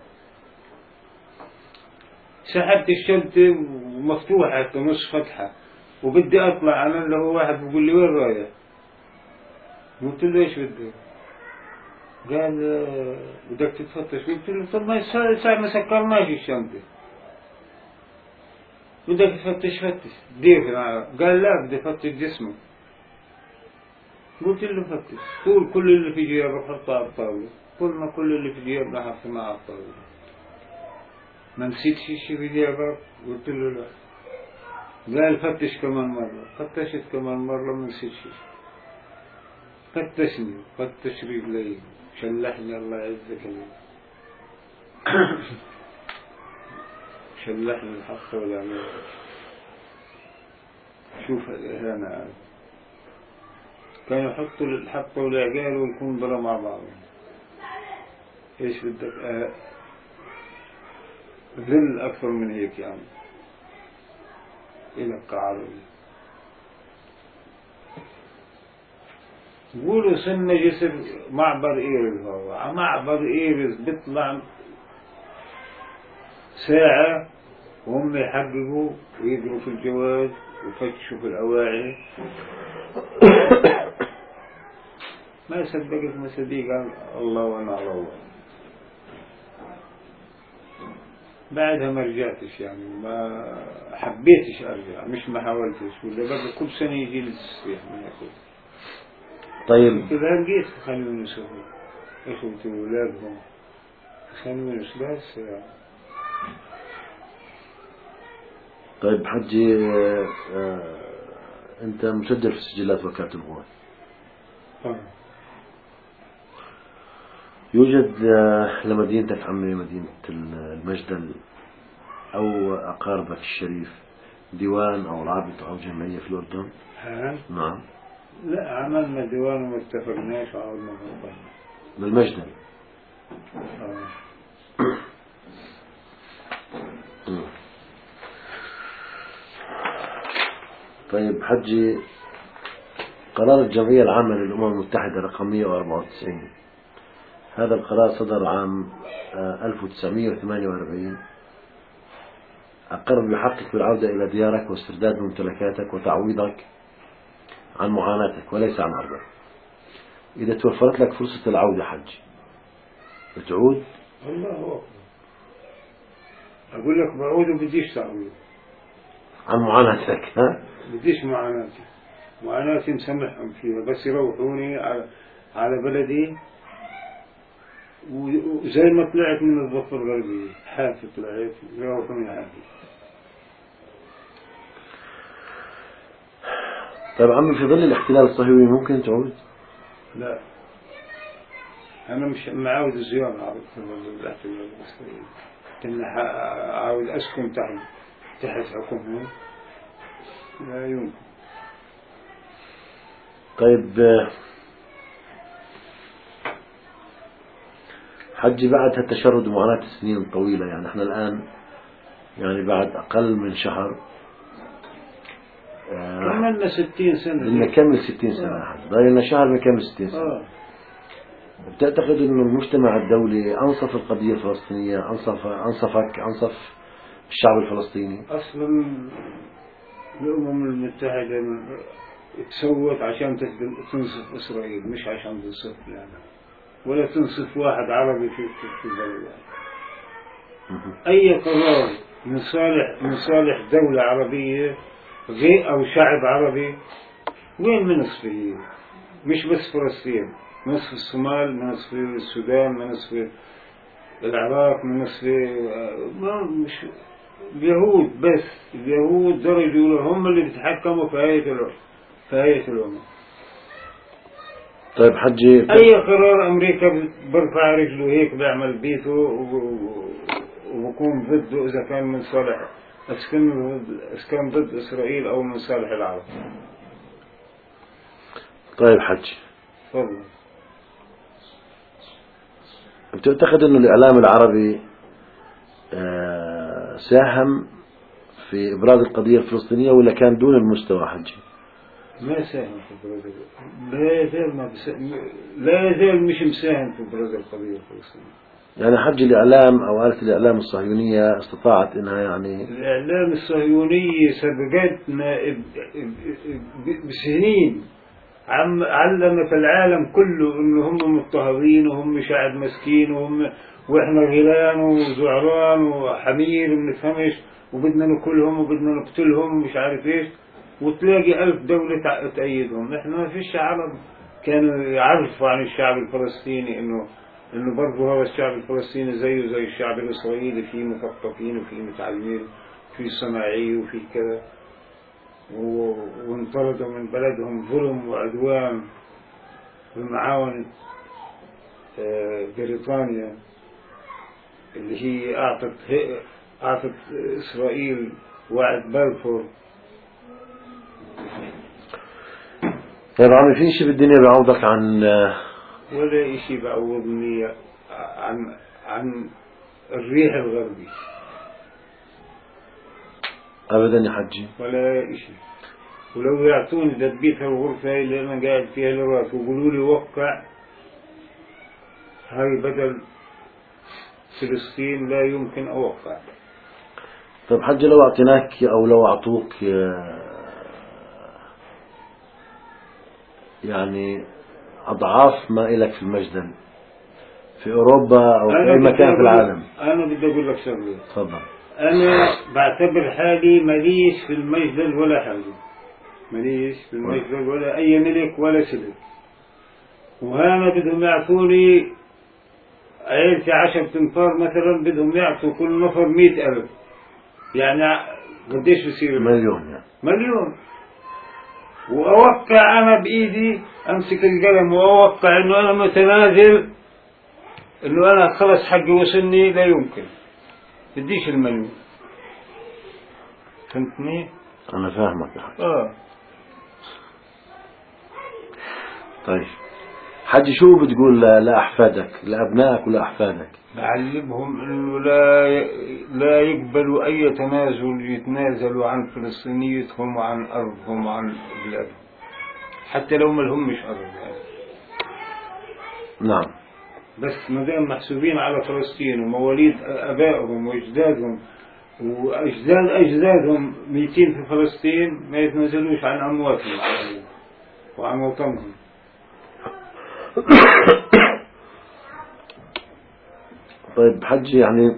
سحبت الشنطة ومفتوحة نص فتحة وبدي أطلع، أنا اللي هو واحد بيقول لي وين رايح؟ قلت له إيش بدك؟ قال بدك تتفتش. قلت له طب ما صار ما سكرناش الشنطة، بدك تفتش فتش دير. قال لا بدي فتش جسمك. قلت له فتش طول كل اللي في جيبك حطه على الطاولة. كل اللي في جيبك حطه على الطاولة. ما نسيت شيء في جيبك؟ قلت له لا. قال فتش كمان مرة. فتشت كمان مرة ما نسيت شيء. فتشني فتش رجلي شلحني الله يعزك لي شلحني الحق والعمل. شوف الإهانة، كانوا يحطوا الحق والعقال ويكون برا مع بعض. ايش بدك ذل أكثر من هيك يعني. إلك عربي قولوا سنة جسر معبر إيرز. هو معبر إيرز بيطلع ساعة وهم يحققوا ويقروا في الجواز ويفتشوا في الأواعي. ما صدقت مصديق الله وأنا على الله. بعدها ما رجعتش يعني، ما حبيتش أرجع، مش ما حاولتش. ولا بقى كل سنة يجي لي التصريح من أخوي. طيب كذا لقيت خلوا ينسوا إخوتي وأولادهم خلوا ينسوا بس يعني. طيب حجي، أنت مسجل في سجلات وكالة الغوث. يوجد لمدينتك عمي، مدينة المجدل أو أقاربك الشريف ديوان أو رابطة أو جمعية في الأردن؟ نعم. لا عملنا ديوان وما اتفقناش وعملنا بالمجدل. بالمجدل طيب حجي، قرار الجمعية العامة للأمم المتحدة رقم 194، هذا القرار صدر عام 1948، أقر بحقك بالعودة إلى ديارك واسترداد ممتلكاتك وتعويضك عن معاناتك وليس عن أرضك. إذا توفرت لك فرصة العودة حج بتعود؟ الله أكبر. أقول لك بعود وبديش تعويض عن معاناتك. ها؟ بديش معاناتي مسامحهم فيها، بس يروحوني على بلدي، وزي ما طلعت من الضفة الغربية حافي، طلعت يروحوني حافي. طيب عمي، في ظل الاحتلال الصهيوني ممكن تعود؟ لا، أنا مش معاود الزيارة على الاحتلال الصهيوني، كنا عاود أسكن تحت حكمهم، لا يمكن. طيب حجي، بعد هالتشرد ومعاناة السنين الطويلة، يعني احنا الآن يعني بعد أقل من شهر كملنا 60 سنة، بدنا نكمل 60 سنة حج، ضايل لنا شهر بنكمل 60 سنة. بتعتقد أنه المجتمع الدولي أنصف القضية الفلسطينية، أنصف الشعب الفلسطيني؟ أصلا الأمم المتحدة تسوت عشان تنصف إسرائيل، مش عشان تنصف العالم، ولا تنصف واحد عربي في البلد. أي قرار من صالح دولة عربية أو شعب عربي، وين منصفه؟ مش بس فلسطين، نصف الصومال، من نصف السودان، من نصف العراق، من نصف مش اليهود بس. اليهود درجوا هم اللي بيتحكموا في هيئة الأمم. طيب حجي، أي قرار أمريكا برفع رجله هيك بيعمل بيته وبكون ضده، إذا كان من صالح كان ضد إسرائيل أو من صالح العرب. طيب حجي، تفضل. بتعتقد أنه الإعلام العربي ساهم في إبراز القضية الفلسطينية ولا كان دون المستوى حجي؟ ما ساهم في إبراز، لا يزال مش مساهم في إبراز القضية الفلسطينية. يعني حج الإعلام أو آلة الإعلام الصهيونية استطاعت أنها يعني الإعلام الصهيوني سبقتنا بسنين، علمت العالم كله إنه هم مضطهدين وهم شعب مسكين وإحنا غيلان وزعران وحمير ومنفهمش وبدنا ناكلهم وبدنا نقتلهم ومش عارف إيش، وتلاقي 1000 دولة تأيدهم. إحنا ما فيش عرب كانوا يعرفوا عن الشعب الفلسطيني إنه برضه هذا الشعب الفلسطيني زيه زي الشعب الإسرائيلي، فيه مثقفين وفيه متعلمين وفيه صناعي وفيه كذا، وانطردوا من بلدهم ظلم وعدوان بمعاونة بريطانيا اللي هي أعطت إسرائيل وعد بلفور. طيب عمي، في شيء بالدنيا بيعوضك عن ولا إشي بعوضني عن الريح الغربي أبدا يا حجي؟ ولا إشي. ولو يعطوني تثبيت الغرفة اللي أنا قاعد فيها للرات ويقولوا لي وقع، هاي بدل فلسطين لا يمكن أوقع. طيب حجي، لو أعطيناك أو لو أعطوك يعني أضعاف ما إلك في المجد في أوروبا أو في أي مكان في العالم، أنا بدي أقول لك شغلة. تفضل. أنا بعتبر حالي ماليش في المجد ولا حاجة، ماليش في المجد ولا أي ملك ولا سلك، وهنا بدهم يعطوني عيلتي 10 تنفار مثلا، بدهم يعطوا كل نفر 100,000، يعني قديش بصير؟ مليون يعني. مليون. وأوقع أنا بإيدي، أمسك القلم وأوقع إنه أنا متنازل، إنه أنا خلص حقي وصلني، لا يمكن، بديش المليون. فهمتني؟ أنا فاهمك يا حجي. آه. طيب حجي شو بتقول لأحفادك، لأبنائك ولأحفادك؟ بعلمهم انه لا يقبلوا اي تنازل يتنازلوا عن فلسطينيتهم وعن ارضهم وعن بلادهم، حتى لو ما لهمش ارض يعني. نعم. بس ما دام محسوبين على فلسطين ومواليد ابائهم واجدادهم واجداد اجدادهم ميتين في فلسطين، ما يتنازلوش عن امواتهم وعن وطنهم. طيب حجي، يعني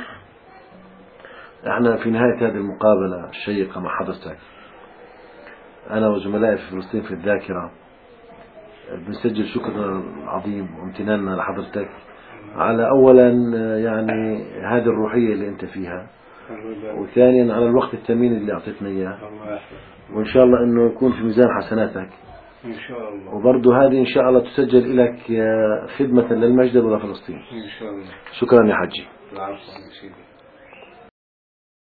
احنا في نهاية هذه المقابلة الشيقة مع حضرتك، أنا وزملائي في فلسطين في الذاكرة بنسجل شكرنا العظيم وامتناننا لحضرتك على أولا يعني هذه الروحية اللي أنت فيها، وثانيا على الوقت الثمين اللي أعطيتنا إياه، وإن شاء الله أنه يكون في ميزان حسناتك إن شاء الله. وبرضه هذه إن شاء الله تسجل لك خدمة للمجد ولفلسطين إن شاء الله. شكرا يا حجي. العفو يا سيدي.